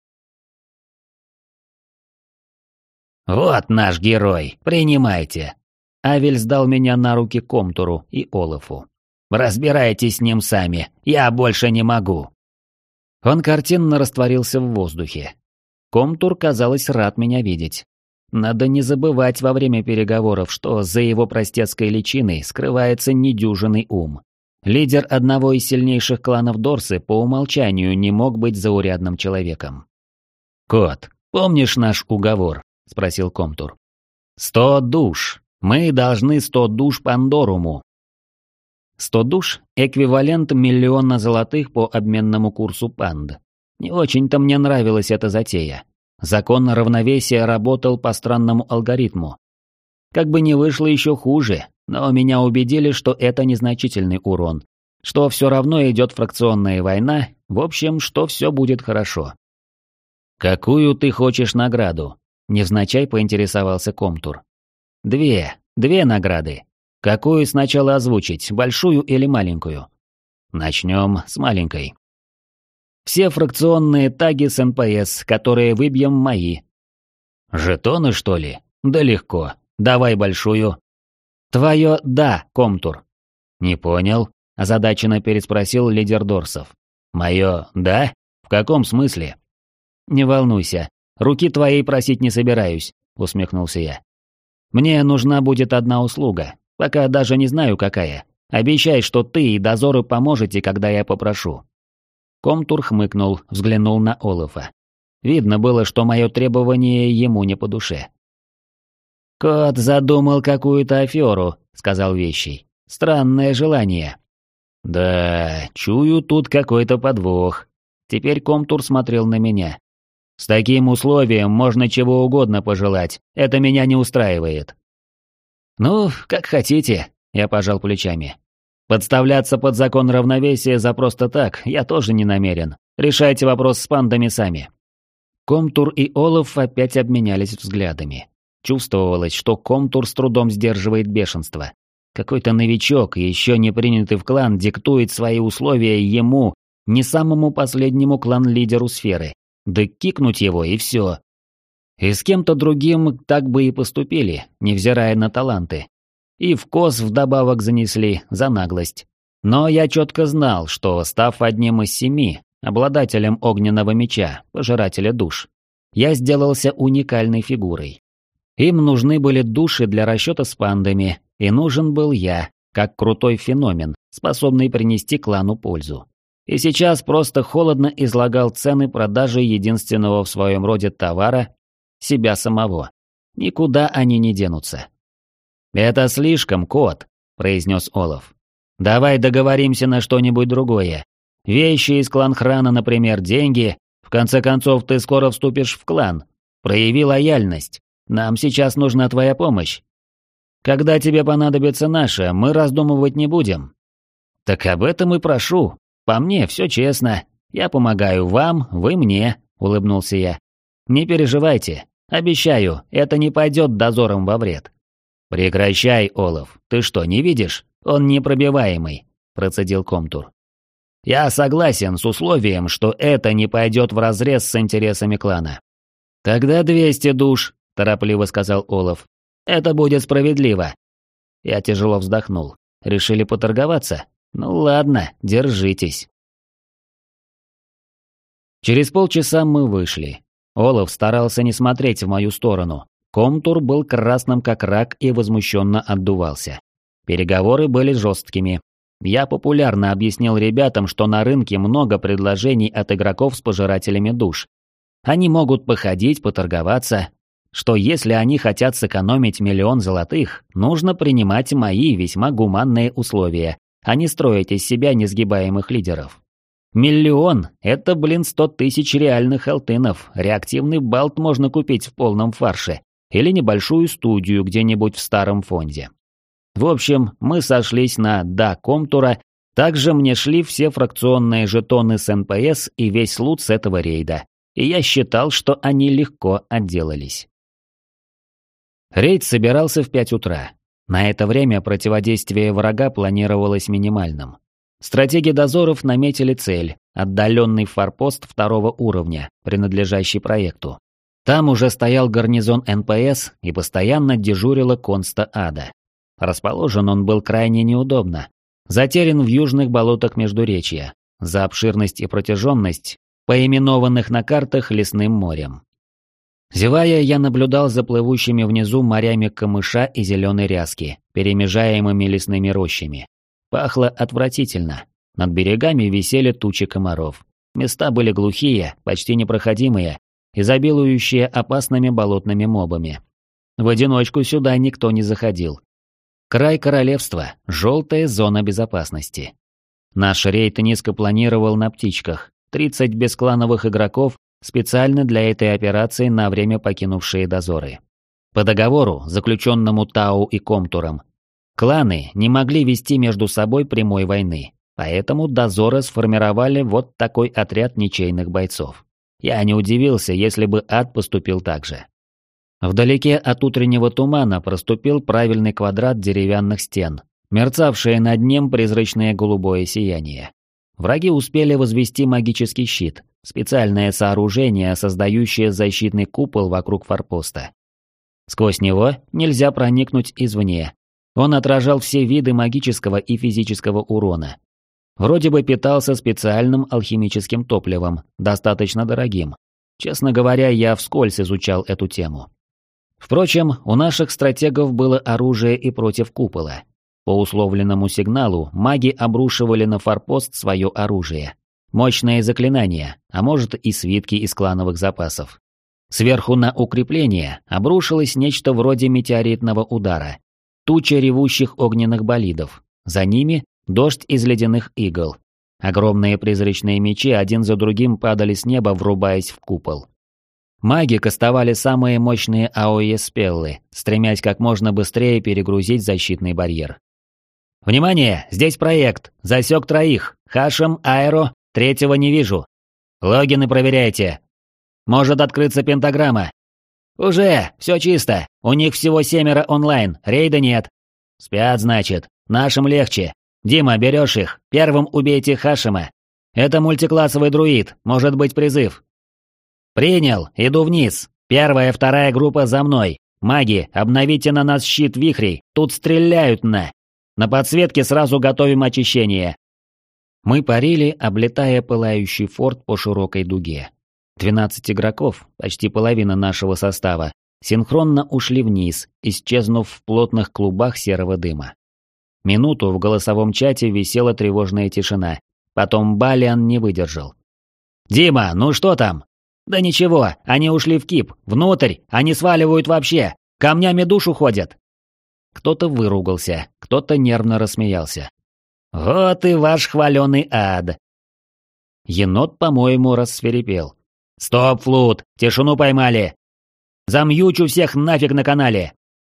«Вот наш герой, принимайте». Авель сдал меня на руки Комтуру и Олафу. «Разбирайтесь с ним сами, я больше не могу». Он картинно растворился в воздухе. Комтур, казалось, рад меня видеть. Надо не забывать во время переговоров, что за его простецкой личиной скрывается недюжинный ум. Лидер одного из сильнейших кланов Дорсы по умолчанию не мог быть заурядным человеком. «Кот, помнишь наш уговор?» — спросил Комтур. «Сто душ. Мы должны сто душ Пандоруму». Сто душ – эквивалент миллиона золотых по обменному курсу панд. Не очень-то мне нравилась эта затея. Закон равновесия работал по странному алгоритму. Как бы не вышло еще хуже, но меня убедили, что это незначительный урон, что все равно идет фракционная война, в общем, что все будет хорошо. «Какую ты хочешь награду?» – невзначай поинтересовался Комтур. «Две, Две награды. Какую сначала озвучить, большую или маленькую? Начнем с маленькой. Все фракционные таги с эн пэ эс, которые выбьем, мои. Жетоны, что ли? Да легко. Давай большую. Твое «да», Комтур. Не понял, озадаченно переспросил лидер Дорсов. Мое «да»? В каком смысле? Не волнуйся, руки твоей просить не собираюсь, усмехнулся я. Мне нужна будет одна услуга, пока даже не знаю какая. Обещай, что ты и дозоры поможете, когда я попрошу. Комтур хмыкнул, взглянул на Олафа. Видно было, что мое требование ему не по душе. «Кот задумал какую-то аферу», — сказал Вещий. «Странное желание». «Да, чую тут какой-то подвох». Теперь Комтур смотрел на меня. «С таким условием можно чего угодно пожелать. Это меня не устраивает». «Ну, как хотите», — я пожал плечами. «Подставляться под закон равновесия за просто так я тоже не намерен. Решайте вопрос с пандами сами». Комтур и Олаф опять обменялись взглядами. Чувствовалось, что Комтур с трудом сдерживает бешенство. Какой-то новичок, еще не принятый в клан, диктует свои условия ему, не самому последнему клан-лидеру сферы. Да кикнуть его и все. И с кем-то другим так бы и поступили, невзирая на таланты. И в коз вдобавок занесли за наглость. Но я четко знал, что, став одним из семи, обладателем огненного меча, пожирателя душ, я сделался уникальной фигурой. Им нужны были души для расчета с пандами, и нужен был я, как крутой феномен, способный принести клану пользу. И сейчас просто холодно излагал цены продажи единственного в своем роде товара, себя самого. Никуда они не денутся. «Это слишком, кот», — произнес Олаф. «Давай договоримся на что-нибудь другое. Вещи из клан-храна, например, деньги. В конце концов, ты скоро вступишь в клан. Прояви лояльность. Нам сейчас нужна твоя помощь. Когда тебе понадобится наша, мы раздумывать не будем». «Так об этом и прошу. По мне все честно. Я помогаю вам, вы мне», — улыбнулся я. «Не переживайте. Обещаю, это не пойдет дозором во вред». «Прекращай, Олаф. Ты что, не видишь? Он непробиваемый», — процедил Комтур. «Я согласен с условием, что это не пойдет вразрез с интересами клана». «Тогда двести душ», — торопливо сказал Олаф. «Это будет справедливо». Я тяжело вздохнул. Решили поторговаться? Ну ладно, держитесь. Через полчаса мы вышли. Олаф старался не смотреть в мою сторону. Комтур был красным как рак и возмущенно отдувался. Переговоры были жесткими. Я популярно объяснил ребятам, что на рынке много предложений от игроков с пожирателями душ. Они могут походить, поторговаться, что если они хотят сэкономить миллион золотых, нужно принимать мои весьма гуманные условия, а не строить из себя несгибаемых лидеров. Миллион – это, блин, сто тысяч реальных алтынов, реактивный балт можно купить в полном фарше, или небольшую студию где-нибудь в старом фонде. В общем, мы сошлись на «да» Комтура, также мне шли все фракционные жетоны с эн пэ эс и весь лут с этого рейда, и я считал, что они легко отделались. Рейд собирался в пять утра. На это время противодействие врага планировалось минимальным. Стратеги дозоров наметили цель – отдаленный форпост второго уровня, принадлежащий проекту. Там уже стоял гарнизон эн пэ эс и постоянно дежурила конста ада. Расположен он был крайне неудобно. Затерян в южных болотах Междуречья, за обширность и протяженность, поименованных на картах лесным морем. Зевая, я наблюдал за плывущими внизу морями камыша и зеленой ряски, перемежаемыми лесными рощами. Пахло отвратительно. Над берегами висели тучи комаров. Места были глухие, почти непроходимые, изобилующие опасными болотными мобами. В одиночку сюда никто не заходил. Край королевства, желтая зона безопасности. Наш рейд низко планировал на птичках, тридцать бесклановых игроков, специально для этой операции на время покинувшие дозоры. По договору, заключенному Тау и Комтуром, кланы не могли вести между собой прямой войны, поэтому дозоры сформировали вот такой отряд ничейных бойцов. Я не удивился, если бы ад поступил так же. Вдалеке от утреннего тумана проступил правильный квадрат деревянных стен, мерцавшее над ним призрачное голубое сияние. Враги успели возвести магический щит, специальное сооружение, создающее защитный купол вокруг форпоста. Сквозь него нельзя проникнуть извне. Он отражал все виды магического и физического урона. Вроде бы питался специальным алхимическим топливом, достаточно дорогим. Честно говоря, я вскользь изучал эту тему. Впрочем, у наших стратегов было оружие и против купола. По условленному сигналу маги обрушивали на форпост свое оружие. Мощные заклинания, а может и свитки из клановых запасов. Сверху на укрепление обрушилось нечто вроде метеоритного удара. Туча ревущих огненных болидов. За ними дождь из ледяных игл. Огромные призрачные мечи один за другим падали с неба, врубаясь в купол. Маги кастовали самые мощные АОЕ-спеллы, стремясь как можно быстрее перегрузить защитный барьер. «Внимание! Здесь проект! Засек троих! Хашем, Аэро, третьего не вижу! Логины проверяйте! Может открыться пентаграмма! Уже! Все чисто! У них всего семеро онлайн, рейда нет! Спят, значит! Нашим легче! Дима, берешь их! Первым убейте Хашема! Это мультиклассовый друид, может быть призыв!» «Принял! Иду вниз! Первая, вторая группа за мной! Маги, обновите на нас щит вихрей! Тут стреляют на! На подсветке сразу готовим очищение!» Мы парили, облетая пылающий форт по широкой дуге. Двенадцать игроков, почти половина нашего состава, синхронно ушли вниз, исчезнув в плотных клубах серого дыма. Минуту в голосовом чате висела тревожная тишина. Потом Балиан не выдержал. «Дима, ну что там?» «Да ничего, они ушли в кип, внутрь, они сваливают вообще, камнями душу ходят». Кто-то выругался, кто-то нервно рассмеялся. «Вот и ваш хваленый ад!» Енот, по-моему, рассвирепел. «Стоп, Флут, тишину поймали! Замьючу всех нафиг на канале!»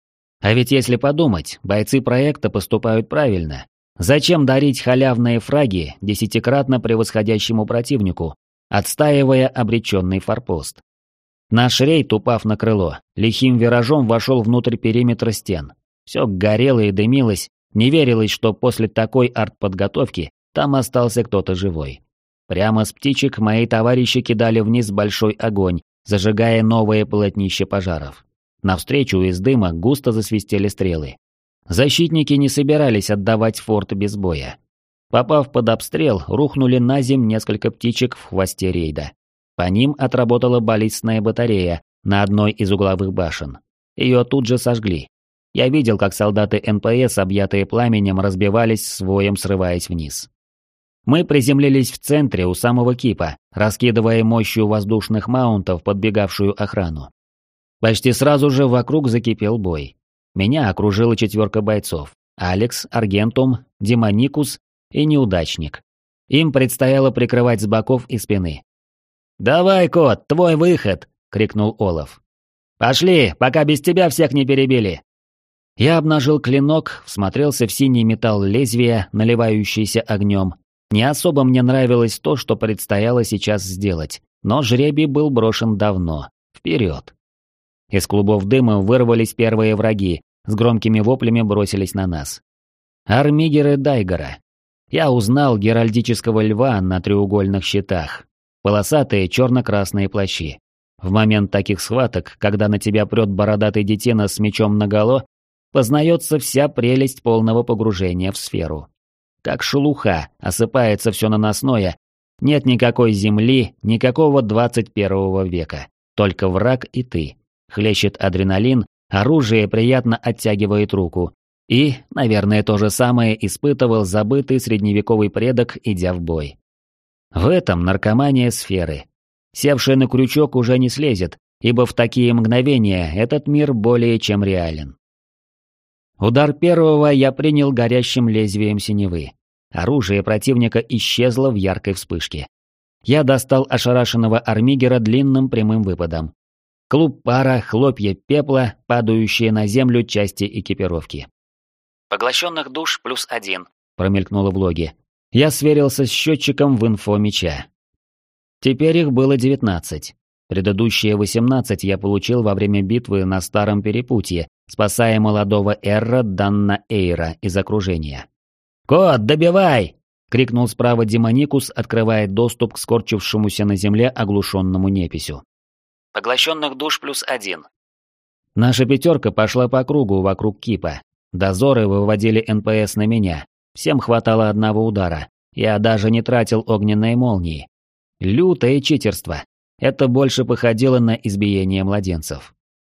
А ведь если подумать, бойцы проекта поступают правильно. Зачем дарить халявные фраги десятикратно превосходящему противнику, отстаивая обреченный форпост? Наш рейд, упав на крыло, лихим виражом вошел внутрь периметра стен. Все горело и дымилось, не верилось, что после такой артподготовки там остался кто-то живой. Прямо с птичек мои товарищи кидали вниз большой огонь, зажигая новое полотнище пожаров. Навстречу из дыма густо засвистели стрелы. Защитники не собирались отдавать форт без боя. Попав под обстрел, рухнули на земь несколько птичек в хвосте рейда. По ним отработала баллистная батарея на одной из угловых башен. Ее тут же сожгли. Я видел, как солдаты эн пэ эс, объятые пламенем, разбивались с воем, срываясь вниз. Мы приземлились в центре у самого кипа, раскидывая мощью воздушных маунтов подбегавшую охрану. Почти сразу же вокруг закипел бой. Меня окружила четверка бойцов: Алекс, Аргентум, Демоникус и Неудачник. Им предстояло прикрывать с боков и спины. «Давай, кот, твой выход!» — крикнул Олаф. «Пошли, пока без тебя всех не перебили!» Я обнажил клинок, всмотрелся в синий металл лезвия, наливающийся огнем. Не особо мне нравилось то, что предстояло сейчас сделать, но жребий был брошен давно. Вперед! Из клубов дыма вырвались первые враги, с громкими воплями бросились на нас. Армигеры Дайгора. Я узнал геральдического льва на треугольных щитах. Полосатые черно-красные плащи. В момент таких схваток, когда на тебя прет бородатый детина с мечом наголо, познается вся прелесть полного погружения в сферу. Как шелуха осыпается все наносное, нет никакой земли, никакого двадцать первого века, только враг и ты. Хлещет адреналин, оружие приятно оттягивает руку. И, наверное, то же самое испытывал забытый средневековый предок, идя в бой. В этом наркомания сферы. Севший на крючок уже не слезет, ибо в такие мгновения этот мир более чем реален. Удар первого я принял горящим лезвием синевы. Оружие противника исчезло в яркой вспышке. Я достал ошарашенного армигера длинным прямым выпадом. Клуб пара, хлопья пепла, падающие на землю части экипировки. «Поглощенных душ плюс один», — промелькнуло в логе. Я сверился с счетчиком в инфо меча. Теперь их было девятнадцать. Предыдущие восемнадцать я получил во время битвы на Старом Перепутье, спасая молодого Эрра Данна Эйра из окружения. «Кот, добивай!» — крикнул справа Демоникус, открывая доступ к скорчившемуся на земле оглушенному неписью. Поглощенных душ плюс один. Наша пятерка пошла по кругу вокруг кипа. Дозоры выводили эн пэ эс на меня. Всем хватало одного удара. Я даже не тратил огненные молнии. Лютое читерство. Это больше походило на избиение младенцев.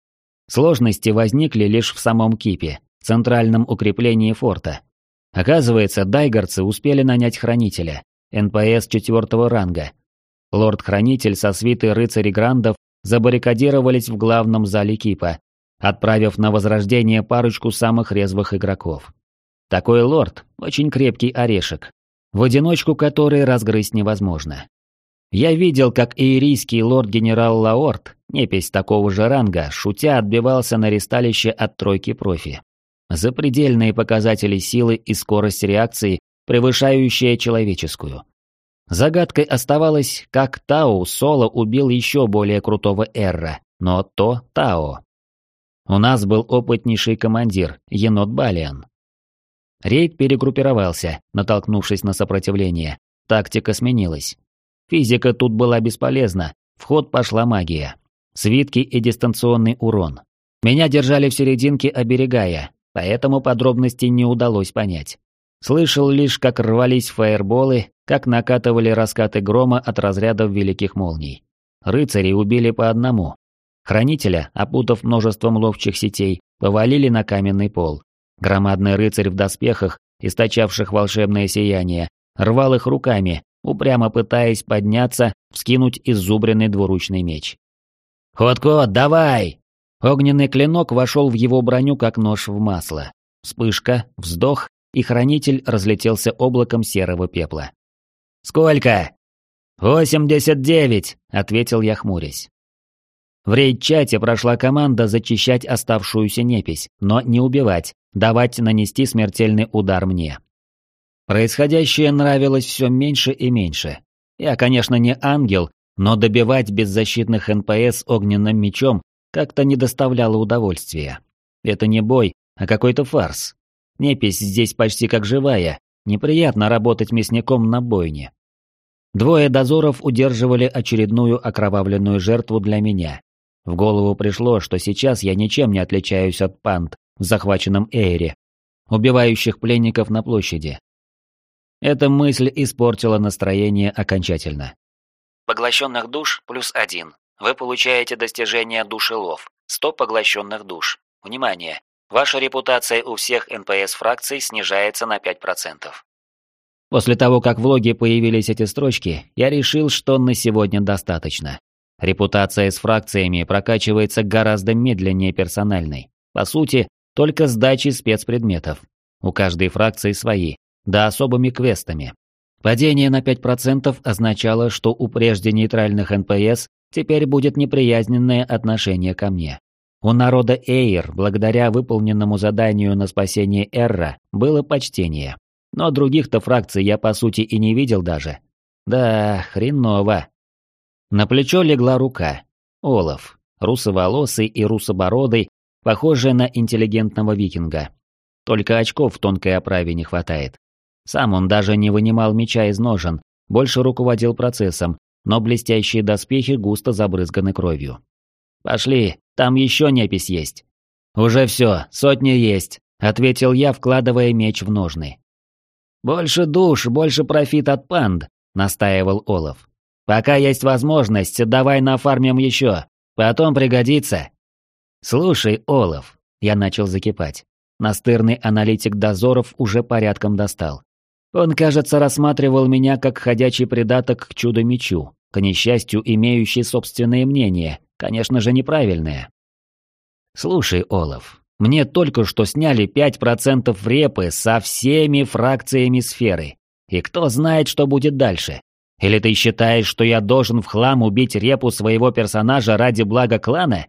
Сложности возникли лишь в самом кипе, центральном укреплении форта. Оказывается, дайгорцы успели нанять хранителя, эн пэ эс четвертого ранга. Лорд-хранитель со свитой рыцарей Грандов забаррикадировались в главном зале кипа, отправив на возрождение парочку самых резвых игроков. Такой лорд – очень крепкий орешек, в одиночку который разгрызть невозможно. Я видел, как иерийский лорд-генерал Лаорт, непись такого же ранга, шутя отбивался на ресталище от тройки профи. Запредельные показатели силы и скорость реакции, превышающие человеческую. Загадкой оставалось, как Тао соло убил еще более крутого Эрра, но то Тао. У нас был опытнейший командир, енот Балиан. Рейд перегруппировался, натолкнувшись на сопротивление. Тактика сменилась. Физика тут была бесполезна, в ход пошла магия. Свитки и дистанционный урон. Меня держали в серединке, оберегая, поэтому подробностей не удалось понять. Слышал лишь, как рвались фаерболы, как накатывали раскаты грома от разрядов великих молний. Рыцарей убили по одному. Хранителя, опутав множеством ловчих сетей, повалили на каменный пол. Громадный рыцарь в доспехах, источавших волшебное сияние, рвал их руками, упрямо пытаясь подняться, вскинуть иззубренный двуручный меч. «Ход-кот, давай!» Огненный клинок вошел в его броню, как нож в масло. Вспышка, вздох, и хранитель разлетелся облаком серого пепла. «Сколько?» «Восемьдесят девять», — ответил я, хмурясь. В рейд-чате прошла команда зачищать оставшуюся непись, но не убивать, давать нанести смертельный удар мне. Происходящее нравилось все меньше и меньше. Я, конечно, не ангел, но добивать беззащитных эн пэ эс огненным мечом как-то не доставляло удовольствия. Это не бой, а какой-то фарс. Непись здесь почти как живая, неприятно работать мясником на бойне. Двое дозоров удерживали очередную окровавленную жертву для меня. В голову пришло, что сейчас я ничем не отличаюсь от панд в захваченном Эйре, убивающих пленников на площади. Эта мысль испортила настроение окончательно. Поглощенных душ плюс один. Вы получаете достижение душелов. сто поглощенных душ. Внимание! Ваша репутация у всех эн пэ эс-фракций снижается на пять процентов. После того, как в логе появились эти строчки, я решил, что на сегодня достаточно. Репутация с фракциями прокачивается гораздо медленнее персональной. По сути, только сдачи спецпредметов. У каждой фракции свои, да особыми квестами. Падение на пять процентов означало, что у прежде нейтральных эн пэ эс теперь будет неприязненное отношение ко мне. У народа Эйр, благодаря выполненному заданию на спасение Эрра, было почтение. Но других-то фракций я по сути и не видел даже. Да, хреново. На плечо легла рука. Олаф, русоволосый и русобородый, похожий на интеллигентного викинга. Только очков в тонкой оправе не хватает. Сам он даже не вынимал меча из ножен, больше руководил процессом, но блестящие доспехи густо забрызганы кровью. «Пошли, там еще непись есть». «Уже все, сотня есть», — ответил я, вкладывая меч в ножны. «Больше душ, больше профит от панд», — настаивал Олаф. «Пока есть возможность, давай нафармим еще, потом пригодится». «Слушай, Олаф», — я начал закипать. Настырный аналитик дозоров уже порядком достал. Он, кажется, рассматривал меня как ходячий придаток к чудо-мечу, к несчастью, имеющий собственное мнение, конечно же, неправильное. «Слушай, Олаф, мне только что сняли пять процентов репы со всеми фракциями сферы. И кто знает, что будет дальше? Или ты считаешь, что я должен в хлам убить репу своего персонажа ради блага клана?»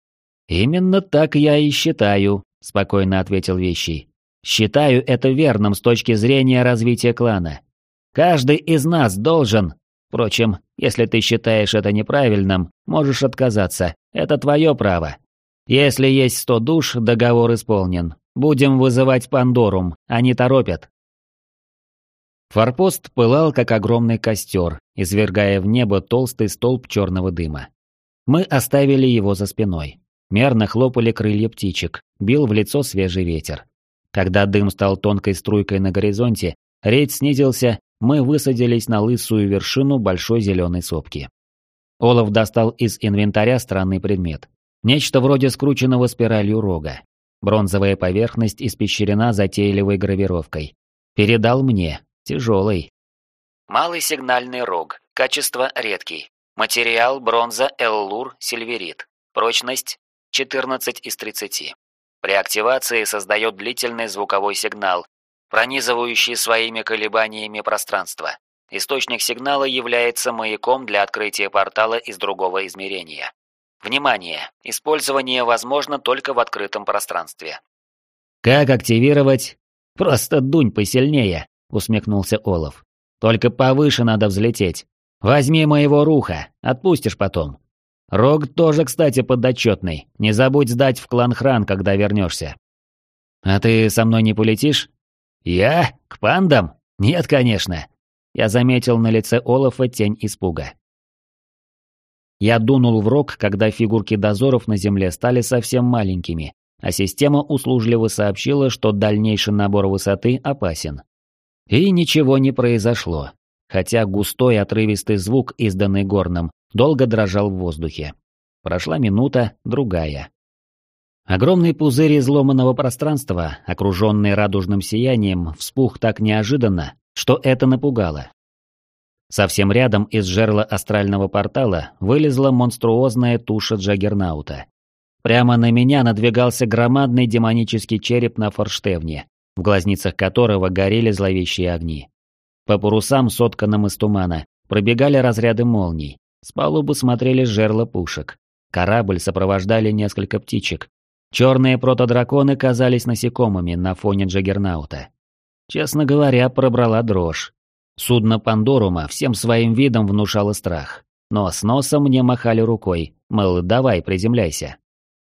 «Именно так я и считаю», — спокойно ответил Вещий. «Считаю это верным с точки зрения развития клана. Каждый из нас должен, впрочем, Если ты считаешь это неправильным, можешь отказаться. Это твое право. Если есть сто душ, договор исполнен. Будем вызывать Пандорум, они торопят». Форпост пылал, как огромный костер, извергая в небо толстый столб черного дыма. Мы оставили его за спиной. Мерно хлопали крылья птичек, бил в лицо свежий ветер. Когда дым стал тонкой струйкой на горизонте, рейд снизился, мы высадились на лысую вершину большой зеленой сопки. Олаф достал из инвентаря странный предмет. Нечто вроде скрученного спиралью рога. Бронзовая поверхность испещрена затейливой гравировкой. Передал мне. Тяжелый. Малый сигнальный рог. Качество редкий. Материал бронза, эллур, сильверит. Прочность четырнадцать из тридцати. При активации создает длительный звуковой сигнал, пронизывающий своими колебаниями пространство. Источник сигнала является маяком для открытия портала из другого измерения. Внимание! Использование возможно только в открытом пространстве. «Как активировать?» «Просто дунь посильнее», — усмехнулся Олаф. «Только повыше надо взлететь. Возьми моего руха, отпустишь потом. Рог тоже, кстати, подотчетный. Не забудь сдать в клан Хран, когда вернешься». «А ты со мной не полетишь?» «Я? К пандам? Нет, конечно». Я заметил на лице Олафа тень испуга. Я дунул в рог, когда фигурки дозоров на земле стали совсем маленькими, а система услужливо сообщила, что дальнейший набор высоты опасен. И ничего не произошло, хотя густой отрывистый звук, изданный горном, долго дрожал в воздухе. Прошла минута, другая. Огромный пузырь изломанного пространства, окруженный радужным сиянием, вспух так неожиданно, что это напугало. Совсем рядом из жерла астрального портала вылезла монструозная туша Джаггернаута. Прямо на меня надвигался громадный демонический череп на форштевне, в глазницах которого горели зловещие огни. По парусам, сотканным из тумана, пробегали разряды молний. С палубы смотрели жерла пушек. Корабль сопровождали несколько птичек. Черные протодраконы казались насекомыми на фоне Джаггернаута. Честно говоря, пробрала дрожь. Судно Пандорума всем своим видом внушало страх. Но с носа мне махали рукой, мол, давай, приземляйся.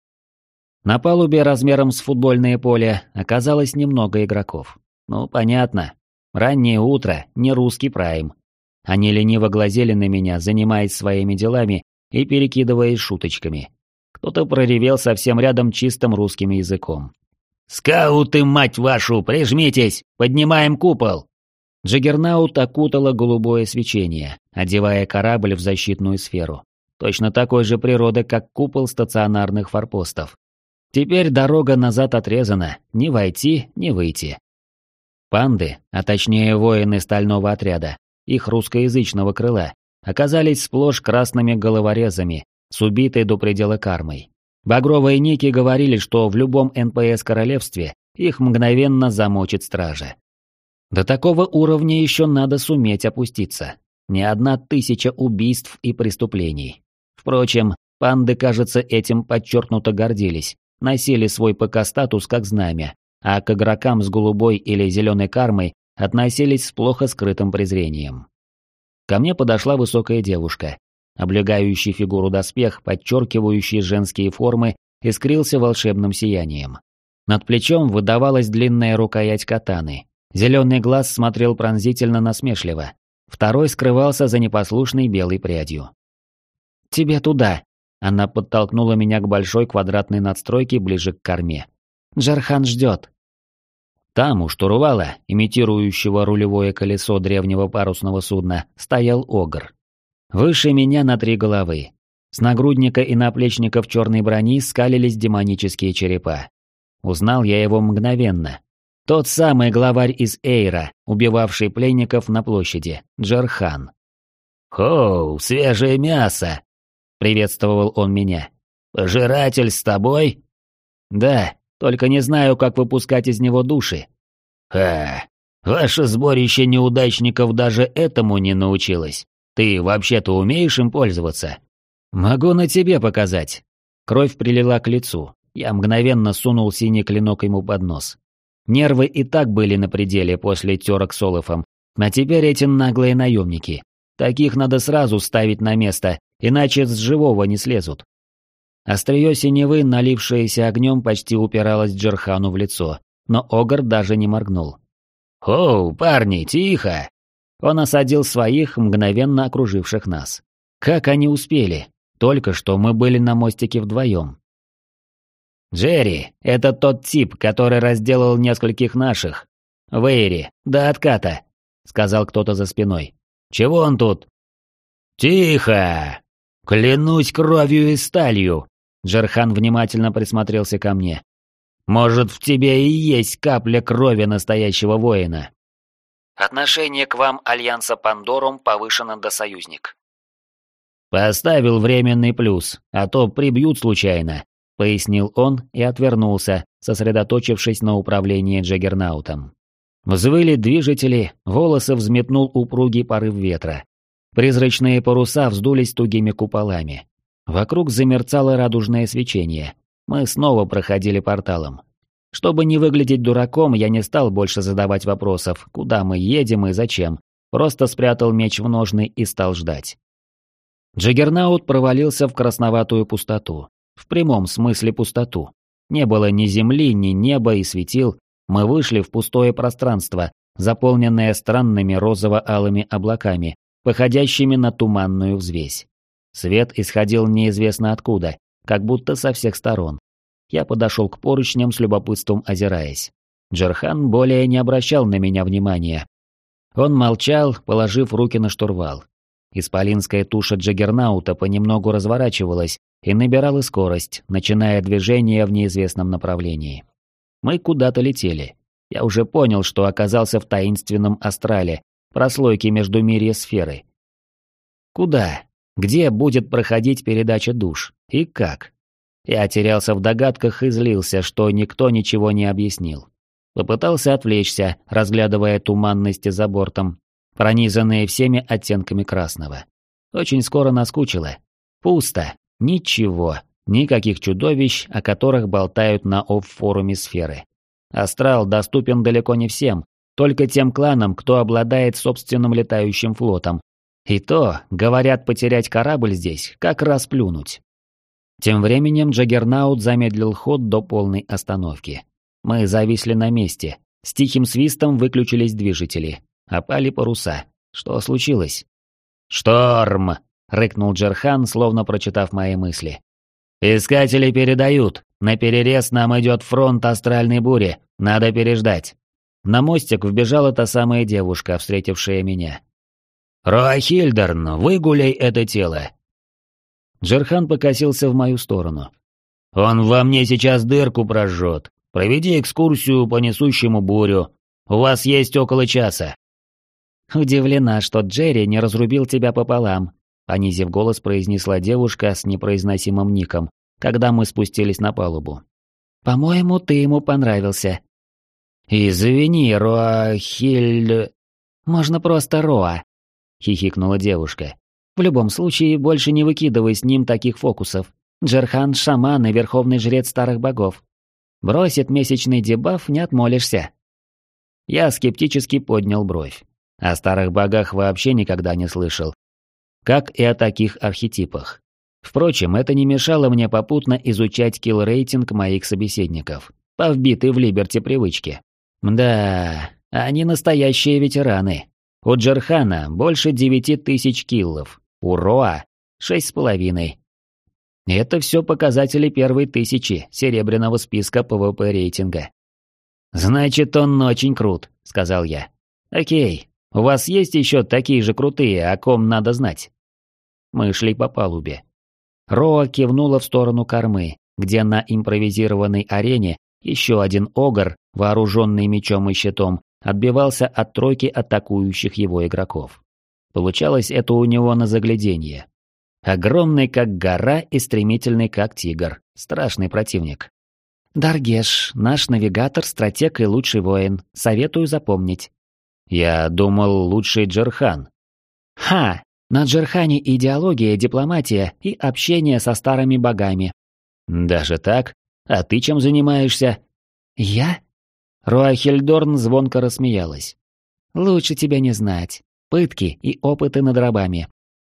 На палубе размером с футбольное поле оказалось немного игроков. Ну, понятно. Раннее утро, не русский прайм. Они лениво глазели на меня, занимаясь своими делами и перекидываясь шуточками. Кто-то проревел совсем рядом чистым русским языком. «Скауты, мать вашу, прижмитесь! Поднимаем купол!» Джаггернаут окутало голубое свечение, одевая корабль в защитную сферу. Точно такой же природы, как купол стационарных форпостов. Теперь дорога назад отрезана, ни войти, ни выйти. Панды, а точнее воины стального отряда, их русскоязычного крыла, оказались сплошь красными головорезами, с убитой до предела кармой. Багровые ники говорили, что в любом эн пэ эс-королевстве их мгновенно замочит стража. До такого уровня еще надо суметь опуститься. Не одна тысяча убийств и преступлений. Впрочем, панды, кажется, этим подчеркнуто гордились, носили свой пэ ка-статус как знамя, а к игрокам с голубой или зеленой кармой относились с плохо скрытым презрением. Ко мне подошла высокая девушка. Облегающий фигуру доспех, подчеркивающий женские формы, искрился волшебным сиянием. Над плечом выдавалась длинная рукоять катаны. Зеленый глаз смотрел пронзительно насмешливо. Второй скрывался за непослушной белой прядью. «Тебе туда!» Она подтолкнула меня к большой квадратной надстройке ближе к корме. «Джархан ждет!» Там, у штурвала, имитирующего рулевое колесо древнего парусного судна, стоял огр. Выше меня на три головы. С нагрудника и наплечников черной брони скалились демонические черепа. Узнал я его мгновенно. Тот самый главарь из Эйра, убивавший пленников на площади, Джархан. «Хоу, свежее мясо!» — приветствовал он меня. «Пожиратель с тобой?» «Да, только не знаю, как выпускать из него души». «Ха, ваше сборище неудачников даже этому не научилось. Ты вообще-то умеешь им пользоваться?» «Могу на тебе показать». Кровь прилила к лицу. Я мгновенно сунул синий клинок ему под нос. Нервы и так были на пределе после терок с Олафом, а теперь эти наглые наемники. Таких надо сразу ставить на место, иначе с живого не слезут. Острие синевы, налившееся огнем, почти упиралось Джерхану в лицо, но Огр даже не моргнул. «Оу, парни, тихо!» Он осадил своих, мгновенно окруживших нас. Как они успели? Только что мы были на мостике вдвоем. «Джерри, это тот тип, который разделал нескольких наших. Вейри, до отката», — сказал кто-то за спиной. «Чего он тут?» «Тихо! Клянусь кровью и сталью!» Джерхан внимательно присмотрелся ко мне. «Может, в тебе и есть капля крови настоящего воина?» Отношение к вам Альянса Пандорум повышено до союзник. «Поставил временный плюс, а то прибьют случайно», — пояснил он и отвернулся, сосредоточившись на управлении Джаггернаутом. Взвыли движители, волосы взметнул упругий порыв ветра. Призрачные паруса вздулись тугими куполами. Вокруг замерцало радужное свечение. Мы снова проходили порталом. Чтобы не выглядеть дураком, я не стал больше задавать вопросов, куда мы едем и зачем. Просто спрятал меч в ножны и стал ждать. Джаггернаут провалился в красноватую пустоту. В прямом смысле пустоту. Не было ни земли, ни неба и светил. Мы вышли в пустое пространство, заполненное странными розово-алыми облаками, походящими на туманную взвесь. Свет исходил неизвестно откуда, как будто со всех сторон. Я подошел к поручням с любопытством озираясь. Джерхан более не обращал на меня внимания. Он молчал, положив руки на штурвал. Исполинская туша Джаггернаута понемногу разворачивалась и набирала скорость, начиная движение в неизвестном направлении. Мы куда-то летели. Я уже понял, что оказался в таинственном астрале, прослойке междумирья сферы. Куда? Где будет проходить передача душ? И как? Я терялся в догадках и злился, что никто ничего не объяснил. Попытался отвлечься, разглядывая туманности за бортом, пронизанные всеми оттенками красного. Очень скоро наскучило. Пусто. Ничего. Никаких чудовищ, о которых болтают на оффоруме сферы. Астрал доступен далеко не всем, только тем кланам, кто обладает собственным летающим флотом. И то, говорят, потерять корабль здесь, как раз плюнуть. Тем временем Джаггернаут замедлил ход до полной остановки. Мы зависли на месте. С тихим свистом выключились движители. Опали паруса. Что случилось? «Шторм!» — рыкнул Джерхан, словно прочитав мои мысли. «Искатели передают. На перерез нам идет фронт астральной бури. Надо переждать». На мостик вбежала та самая девушка, встретившая меня. «Роахильдерн, выгуляй это тело!» Джерхан покосился в мою сторону. «Он во мне сейчас дырку прожжет. Проведи экскурсию по несущему бурю. У вас есть около часа». «Удивлена, что Джерри не разрубил тебя пополам», — понизив голос, произнесла девушка с непроизносимым ником, когда мы спустились на палубу. «По-моему, ты ему понравился». «Извини, Роахиль...» «Можно просто Роа», — хихикнула девушка. «В любом случае, больше не выкидывай с ним таких фокусов. Джерхан — шаман и верховный жрец старых богов. Бросит месячный дебаф, не отмолишься». Я скептически поднял бровь. О старых богах вообще никогда не слышал. Как и о таких архетипах. Впрочем, это не мешало мне попутно изучать килл-рейтинг моих собеседников, по вбитой в Либерти привычке. Да, они настоящие ветераны. У Джерхана больше девяти тысяч киллов, у Роа шесть с половиной. Это все показатели первой тысячи серебряного списка ПВП рейтинга. «Значит, он очень крут», — сказал я. «Окей, у вас есть еще такие же крутые, о ком надо знать?» Мы шли по палубе. Роа кивнула в сторону кормы, где на импровизированной арене еще один огр, вооруженный мечом и щитом, отбивался от тройки атакующих его игроков. Получалось это у него на загляденье. Огромный как гора и стремительный как тигр. Страшный противник. «Даргеш, наш навигатор, стратег и лучший воин. Советую запомнить». «Я думал, лучший Джерхан». «Ха! На Джерхане идеология, дипломатия и общение со старыми богами». «Даже так? А ты чем занимаешься?» «Я?» Роахильдорн звонко рассмеялась. «Лучше тебя не знать. пытки и опыты над рабами.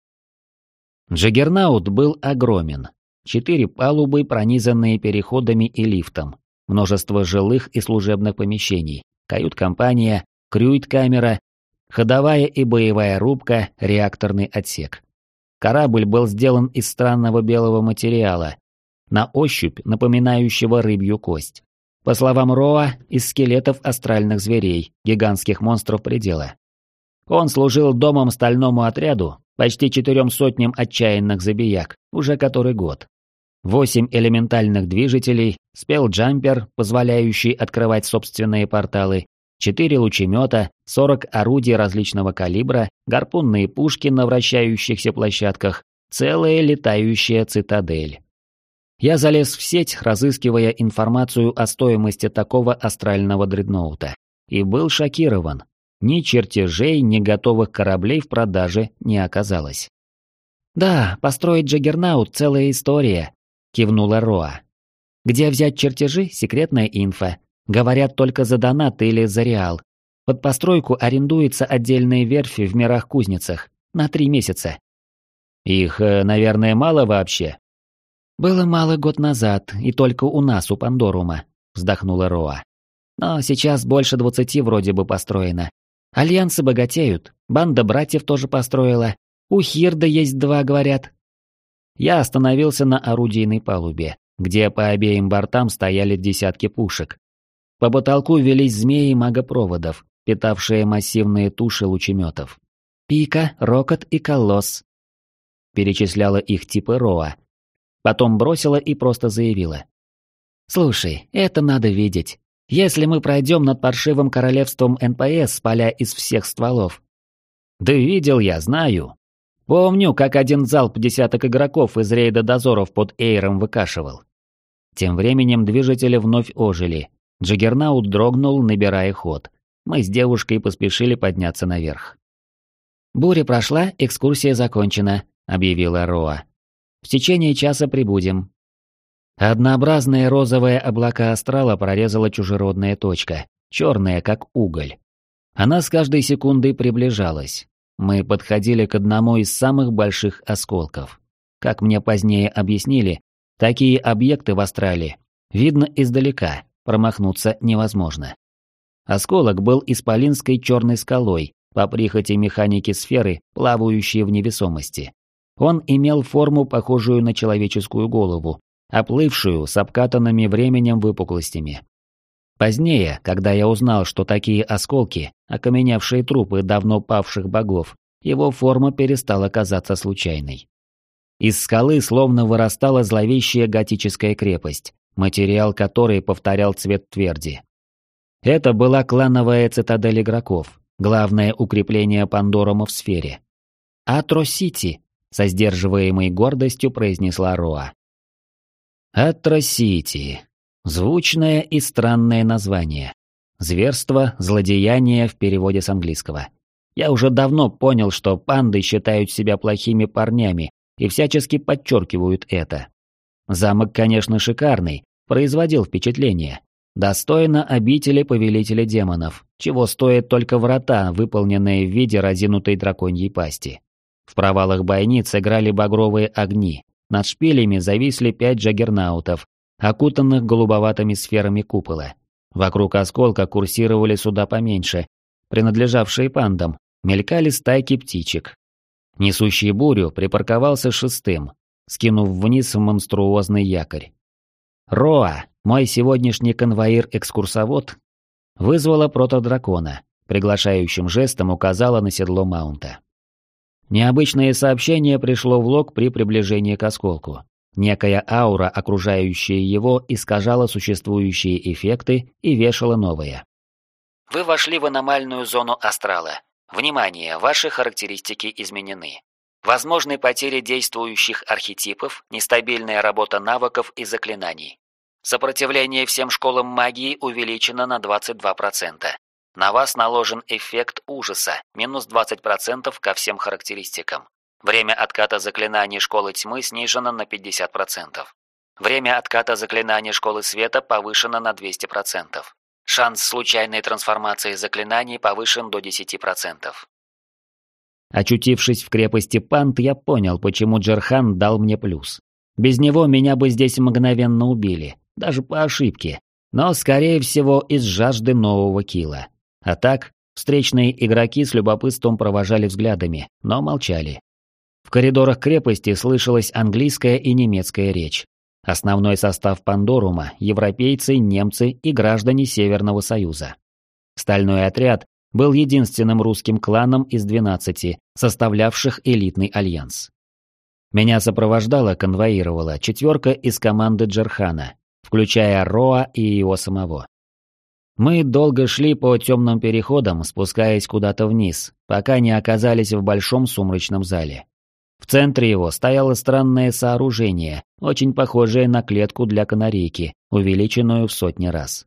Джаггернаут был огромен. Четыре палубы, пронизанные переходами и лифтом. Множество жилых и служебных помещений. Кают-компания, крюит-камера, ходовая и боевая рубка, реакторный отсек. Корабль был сделан из странного белого материала, на ощупь напоминающего рыбью кость. По словам Роа, из скелетов астральных зверей, гигантских монстров предела. Он служил домом стальному отряду, почти четырем сотням отчаянных забияк, уже который год. Восемь элементальных движителей, спелл-джампер, позволяющий открывать собственные порталы, четыре лучемета, сорок орудий различного калибра, гарпунные пушки на вращающихся площадках, целая летающая цитадель. Я залез в сеть, разыскивая информацию о стоимости такого астрального дредноута, и был шокирован. Ни чертежей, ни готовых кораблей в продаже не оказалось. «Да, построить Джаггернаут — целая история», — кивнула Роа. «Где взять чертежи — секретная инфа. Говорят только за донат или за реал. Под постройку арендуется отдельные верфи в мирах-кузницах на три месяца». «Их, наверное, мало вообще?» «Было мало год назад, и только у нас, у Пандорума», — вздохнула Роа. «Но сейчас больше двадцати вроде бы построено. Альянсы богатеют, банда братьев тоже построила. У Хирда есть два, говорят». Я остановился на орудийной палубе, где по обеим бортам стояли десятки пушек. По потолку велись змеи магопроводов, питавшие массивные туши лучеметов. «Пика, Рокот и Колосс», — перечисляла их типы Роа. Потом бросила и просто заявила. «Слушай, это надо видеть. Если мы пройдем над паршивым королевством эн пэ эс, поля из всех стволов». «Да видел я, знаю. Помню, как один залп десяток игроков из рейда дозоров под Эйром выкашивал». Тем временем движители вновь ожили. Джаггернаут дрогнул, набирая ход. Мы с девушкой поспешили подняться наверх. «Буря прошла, экскурсия закончена», — объявила Роа. «В течение часа прибудем». Однообразные розовые облака астрала прорезала чужеродная точка, черная, как уголь. Она с каждой секундой приближалась. Мы подходили к одному из самых больших осколков. Как мне позднее объяснили, такие объекты в астрале видно издалека, промахнуться невозможно. Осколок был исполинской черной скалой, по прихоти механики сферы, плавающей в невесомости. Он имел форму, похожую на человеческую голову, оплывшую с обкатанными временем выпуклостями. Позднее, когда я узнал, что такие осколки – окаменевшие трупы давно павших богов, его форма перестала казаться случайной. Из скалы словно вырастала зловещая готическая крепость, материал которой повторял цвет тверди. Это была клановая цитадель игроков, главное укрепление Пандорума в сфере. «Атро-Сити», — со сдерживаемой гордостью произнесла Роа. «Атро-Сити». Звучное и странное название. Зверство, злодеяние в переводе с английского. Я уже давно понял, что панды считают себя плохими парнями и всячески подчеркивают это. Замок, конечно, шикарный, производил впечатление. Достойно обители повелителя демонов, чего стоят только врата, выполненные в виде разинутой драконьей пасти. В провалах бойниц играли багровые огни, над шпилями зависли пять джаггернаутов, окутанных голубоватыми сферами купола. Вокруг осколка курсировали суда поменьше, принадлежавшие пандам, мелькали стайки птичек. Несущий бурю припарковался шестым, скинув вниз монструозный якорь. Роа, мой сегодняшний конвоир-экскурсовод, вызвала протодракона, приглашающим жестом указала на седло маунта. Необычное сообщение пришло в лог при приближении к осколку. Некая аура, окружающая его, искажала существующие эффекты и вешала новые. Вы вошли в аномальную зону астрала. Внимание, ваши характеристики изменены. Возможны потери действующих архетипов, нестабильная работа навыков и заклинаний. Сопротивление всем школам магии увеличено на двадцать два процента. На вас наложен эффект ужаса, минус двадцать процентов ко всем характеристикам. Время отката заклинаний школы тьмы снижено на пятьдесят процентов. Время отката заклинаний школы света повышено на двести процентов. Шанс случайной трансформации заклинаний повышен до десяти процентов. Очутившись в крепости Пант, я понял, почему Джерхан дал мне плюс. Без него меня бы здесь мгновенно убили, даже по ошибке, но, скорее всего, из жажды нового килла. А так, встречные игроки с любопытством провожали взглядами, но молчали. В коридорах крепости слышалась английская и немецкая речь. Основной состав Пандорума – европейцы, немцы и граждане Северного Союза. Стальной отряд был единственным русским кланом из двенадцати, составлявших элитный альянс. Меня сопровождала, конвоировала четверка из команды Джерхана, включая Роа и его самого. Мы долго шли по темным переходам, спускаясь куда-то вниз, пока не оказались в большом сумрачном зале. В центре его стояло странное сооружение, очень похожее на клетку для канарейки, увеличенную в сотни раз.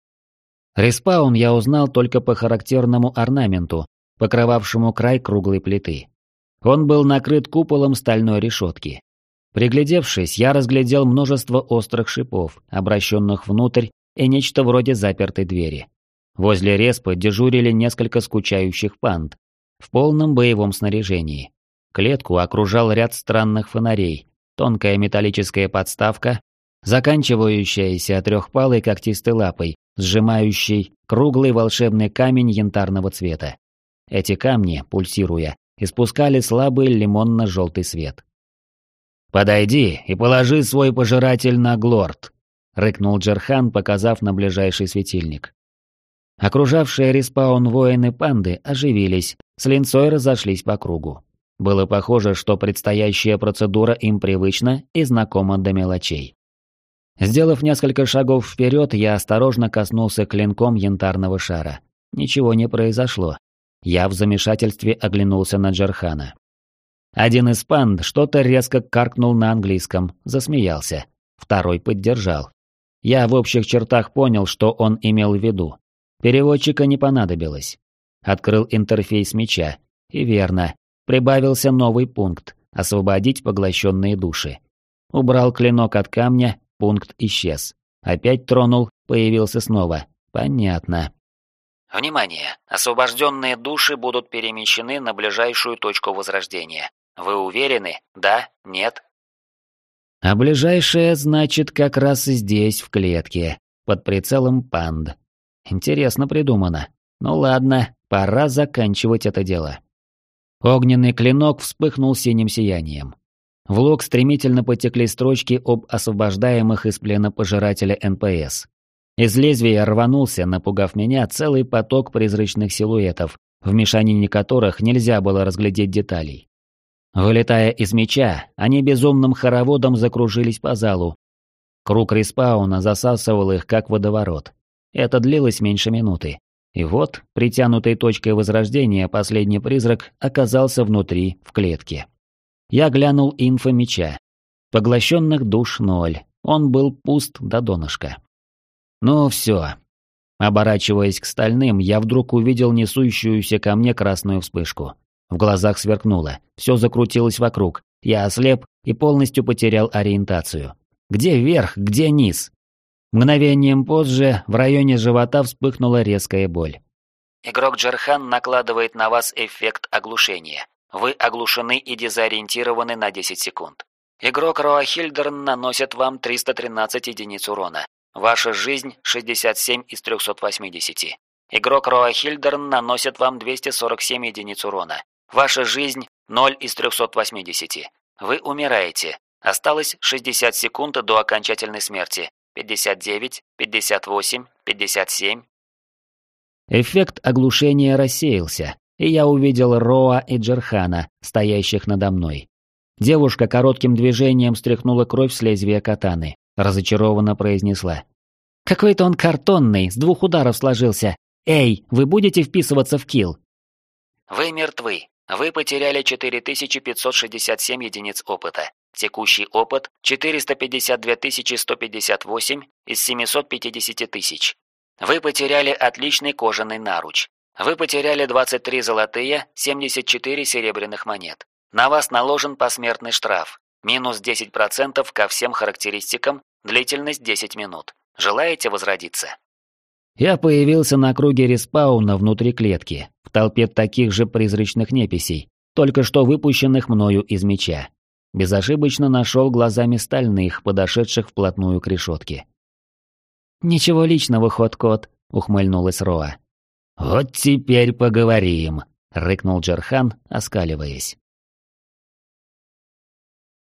Респаун я узнал только по характерному орнаменту, покрывавшему край круглой плиты. Он был накрыт куполом стальной решетки. Приглядевшись, я разглядел множество острых шипов, обращенных внутрь, и нечто вроде запертой двери. Возле респы дежурили несколько скучающих панд в полном боевом снаряжении. Клетку окружал ряд странных фонарей, тонкая металлическая подставка, заканчивающаяся трехпалой когтистой лапой, сжимающей круглый волшебный камень янтарного цвета. Эти камни, пульсируя, испускали слабый лимонно-желтый свет. «Подойди и положи свой пожиратель на глорд», — рыкнул Джерхан, показав на ближайший светильник. Окружавшие респаун воины-панды оживились, с линцой разошлись по кругу. Было похоже, что предстоящая процедура им привычна и знакома до мелочей. Сделав несколько шагов вперед, я осторожно коснулся клинком янтарного шара. Ничего не произошло. Я в замешательстве оглянулся на Джерхана. Один из панд что-то резко каркнул на английском, засмеялся. Второй поддержал. Я в общих чертах понял, что он имел в виду. Переводчика не понадобилось. Открыл интерфейс меча. И верно. Прибавился новый пункт – освободить поглощенные души. Убрал клинок от камня, пункт исчез. Опять тронул, появился снова. Понятно. Внимание! Освобожденные души будут перемещены на ближайшую точку возрождения. Вы уверены? Да? Нет? А ближайшая, значит, как раз здесь, в клетке, под прицелом панд. Интересно придумано. Ну ладно, пора заканчивать это дело. Огненный клинок вспыхнул синим сиянием. В лог стремительно потекли строчки об освобождаемых из плена пожирателя эн пэ эс. Из лезвия рванулся, напугав меня, целый поток призрачных силуэтов, в мешанине которых нельзя было разглядеть деталей. Вылетая из меча, они безумным хороводом закружились по залу. Круг респауна засасывал их, как водоворот. Это длилось меньше минуты. И вот, притянутой точкой возрождения, последний призрак оказался внутри, в клетке. Я глянул инфо меча. Поглощенных душ ноль. Он был пуст до донышка. Ну все. Оборачиваясь к стальным, я вдруг увидел несущуюся ко мне красную вспышку. В глазах сверкнуло, все закрутилось вокруг. Я ослеп и полностью потерял ориентацию. Где верх, где низ? Мгновением позже в районе живота вспыхнула резкая боль. Игрок Джерхан накладывает на вас эффект оглушения. Вы оглушены и дезориентированы на десять секунд. Игрок Роахильдерн наносит вам триста тринадцать единиц урона. Ваша жизнь шестьдесят семь из трёхсот восьмидесяти. Игрок Роахильдерн наносит вам двести сорок семь единиц урона. Ваша жизнь ноль из трёхсот восьмидесяти. Вы умираете. Осталось шестьдесят секунд до окончательной смерти. пятьдесят девять, пятьдесят восемь, пятьдесят семь. Эффект оглушения рассеялся, и я увидел Роа и Джерхана, стоящих надо мной. Девушка коротким движением стряхнула кровь с лезвия катаны, разочарованно произнесла: «Какой-то он картонный, с двух ударов сложился. Эй, вы будете вписываться в килл?» Вы мертвы. Вы потеряли четыре тысячи пятьсот шестьдесят семь единиц опыта. Текущий опыт четыреста пятьдесят две тысячи сто пятьдесят восемь из семисот пятидесяти тысяч. Вы потеряли отличный кожаный наруч. Вы потеряли двадцать три золотые, семьдесят четыре серебряных монет. На вас наложен посмертный штраф. Минус десять процентов ко всем характеристикам, длительность десять минут. Желаете возродиться? Я появился на круге респауна внутри клетки, в толпе таких же призрачных неписей, только что выпущенных мною из меча. Безошибочно нашел глазами стальных, подошедших вплотную к решетке. «Ничего личного, ход-кот», — ухмыльнулась Роа. «Вот теперь поговорим», — рыкнул Джерхан, оскаливаясь.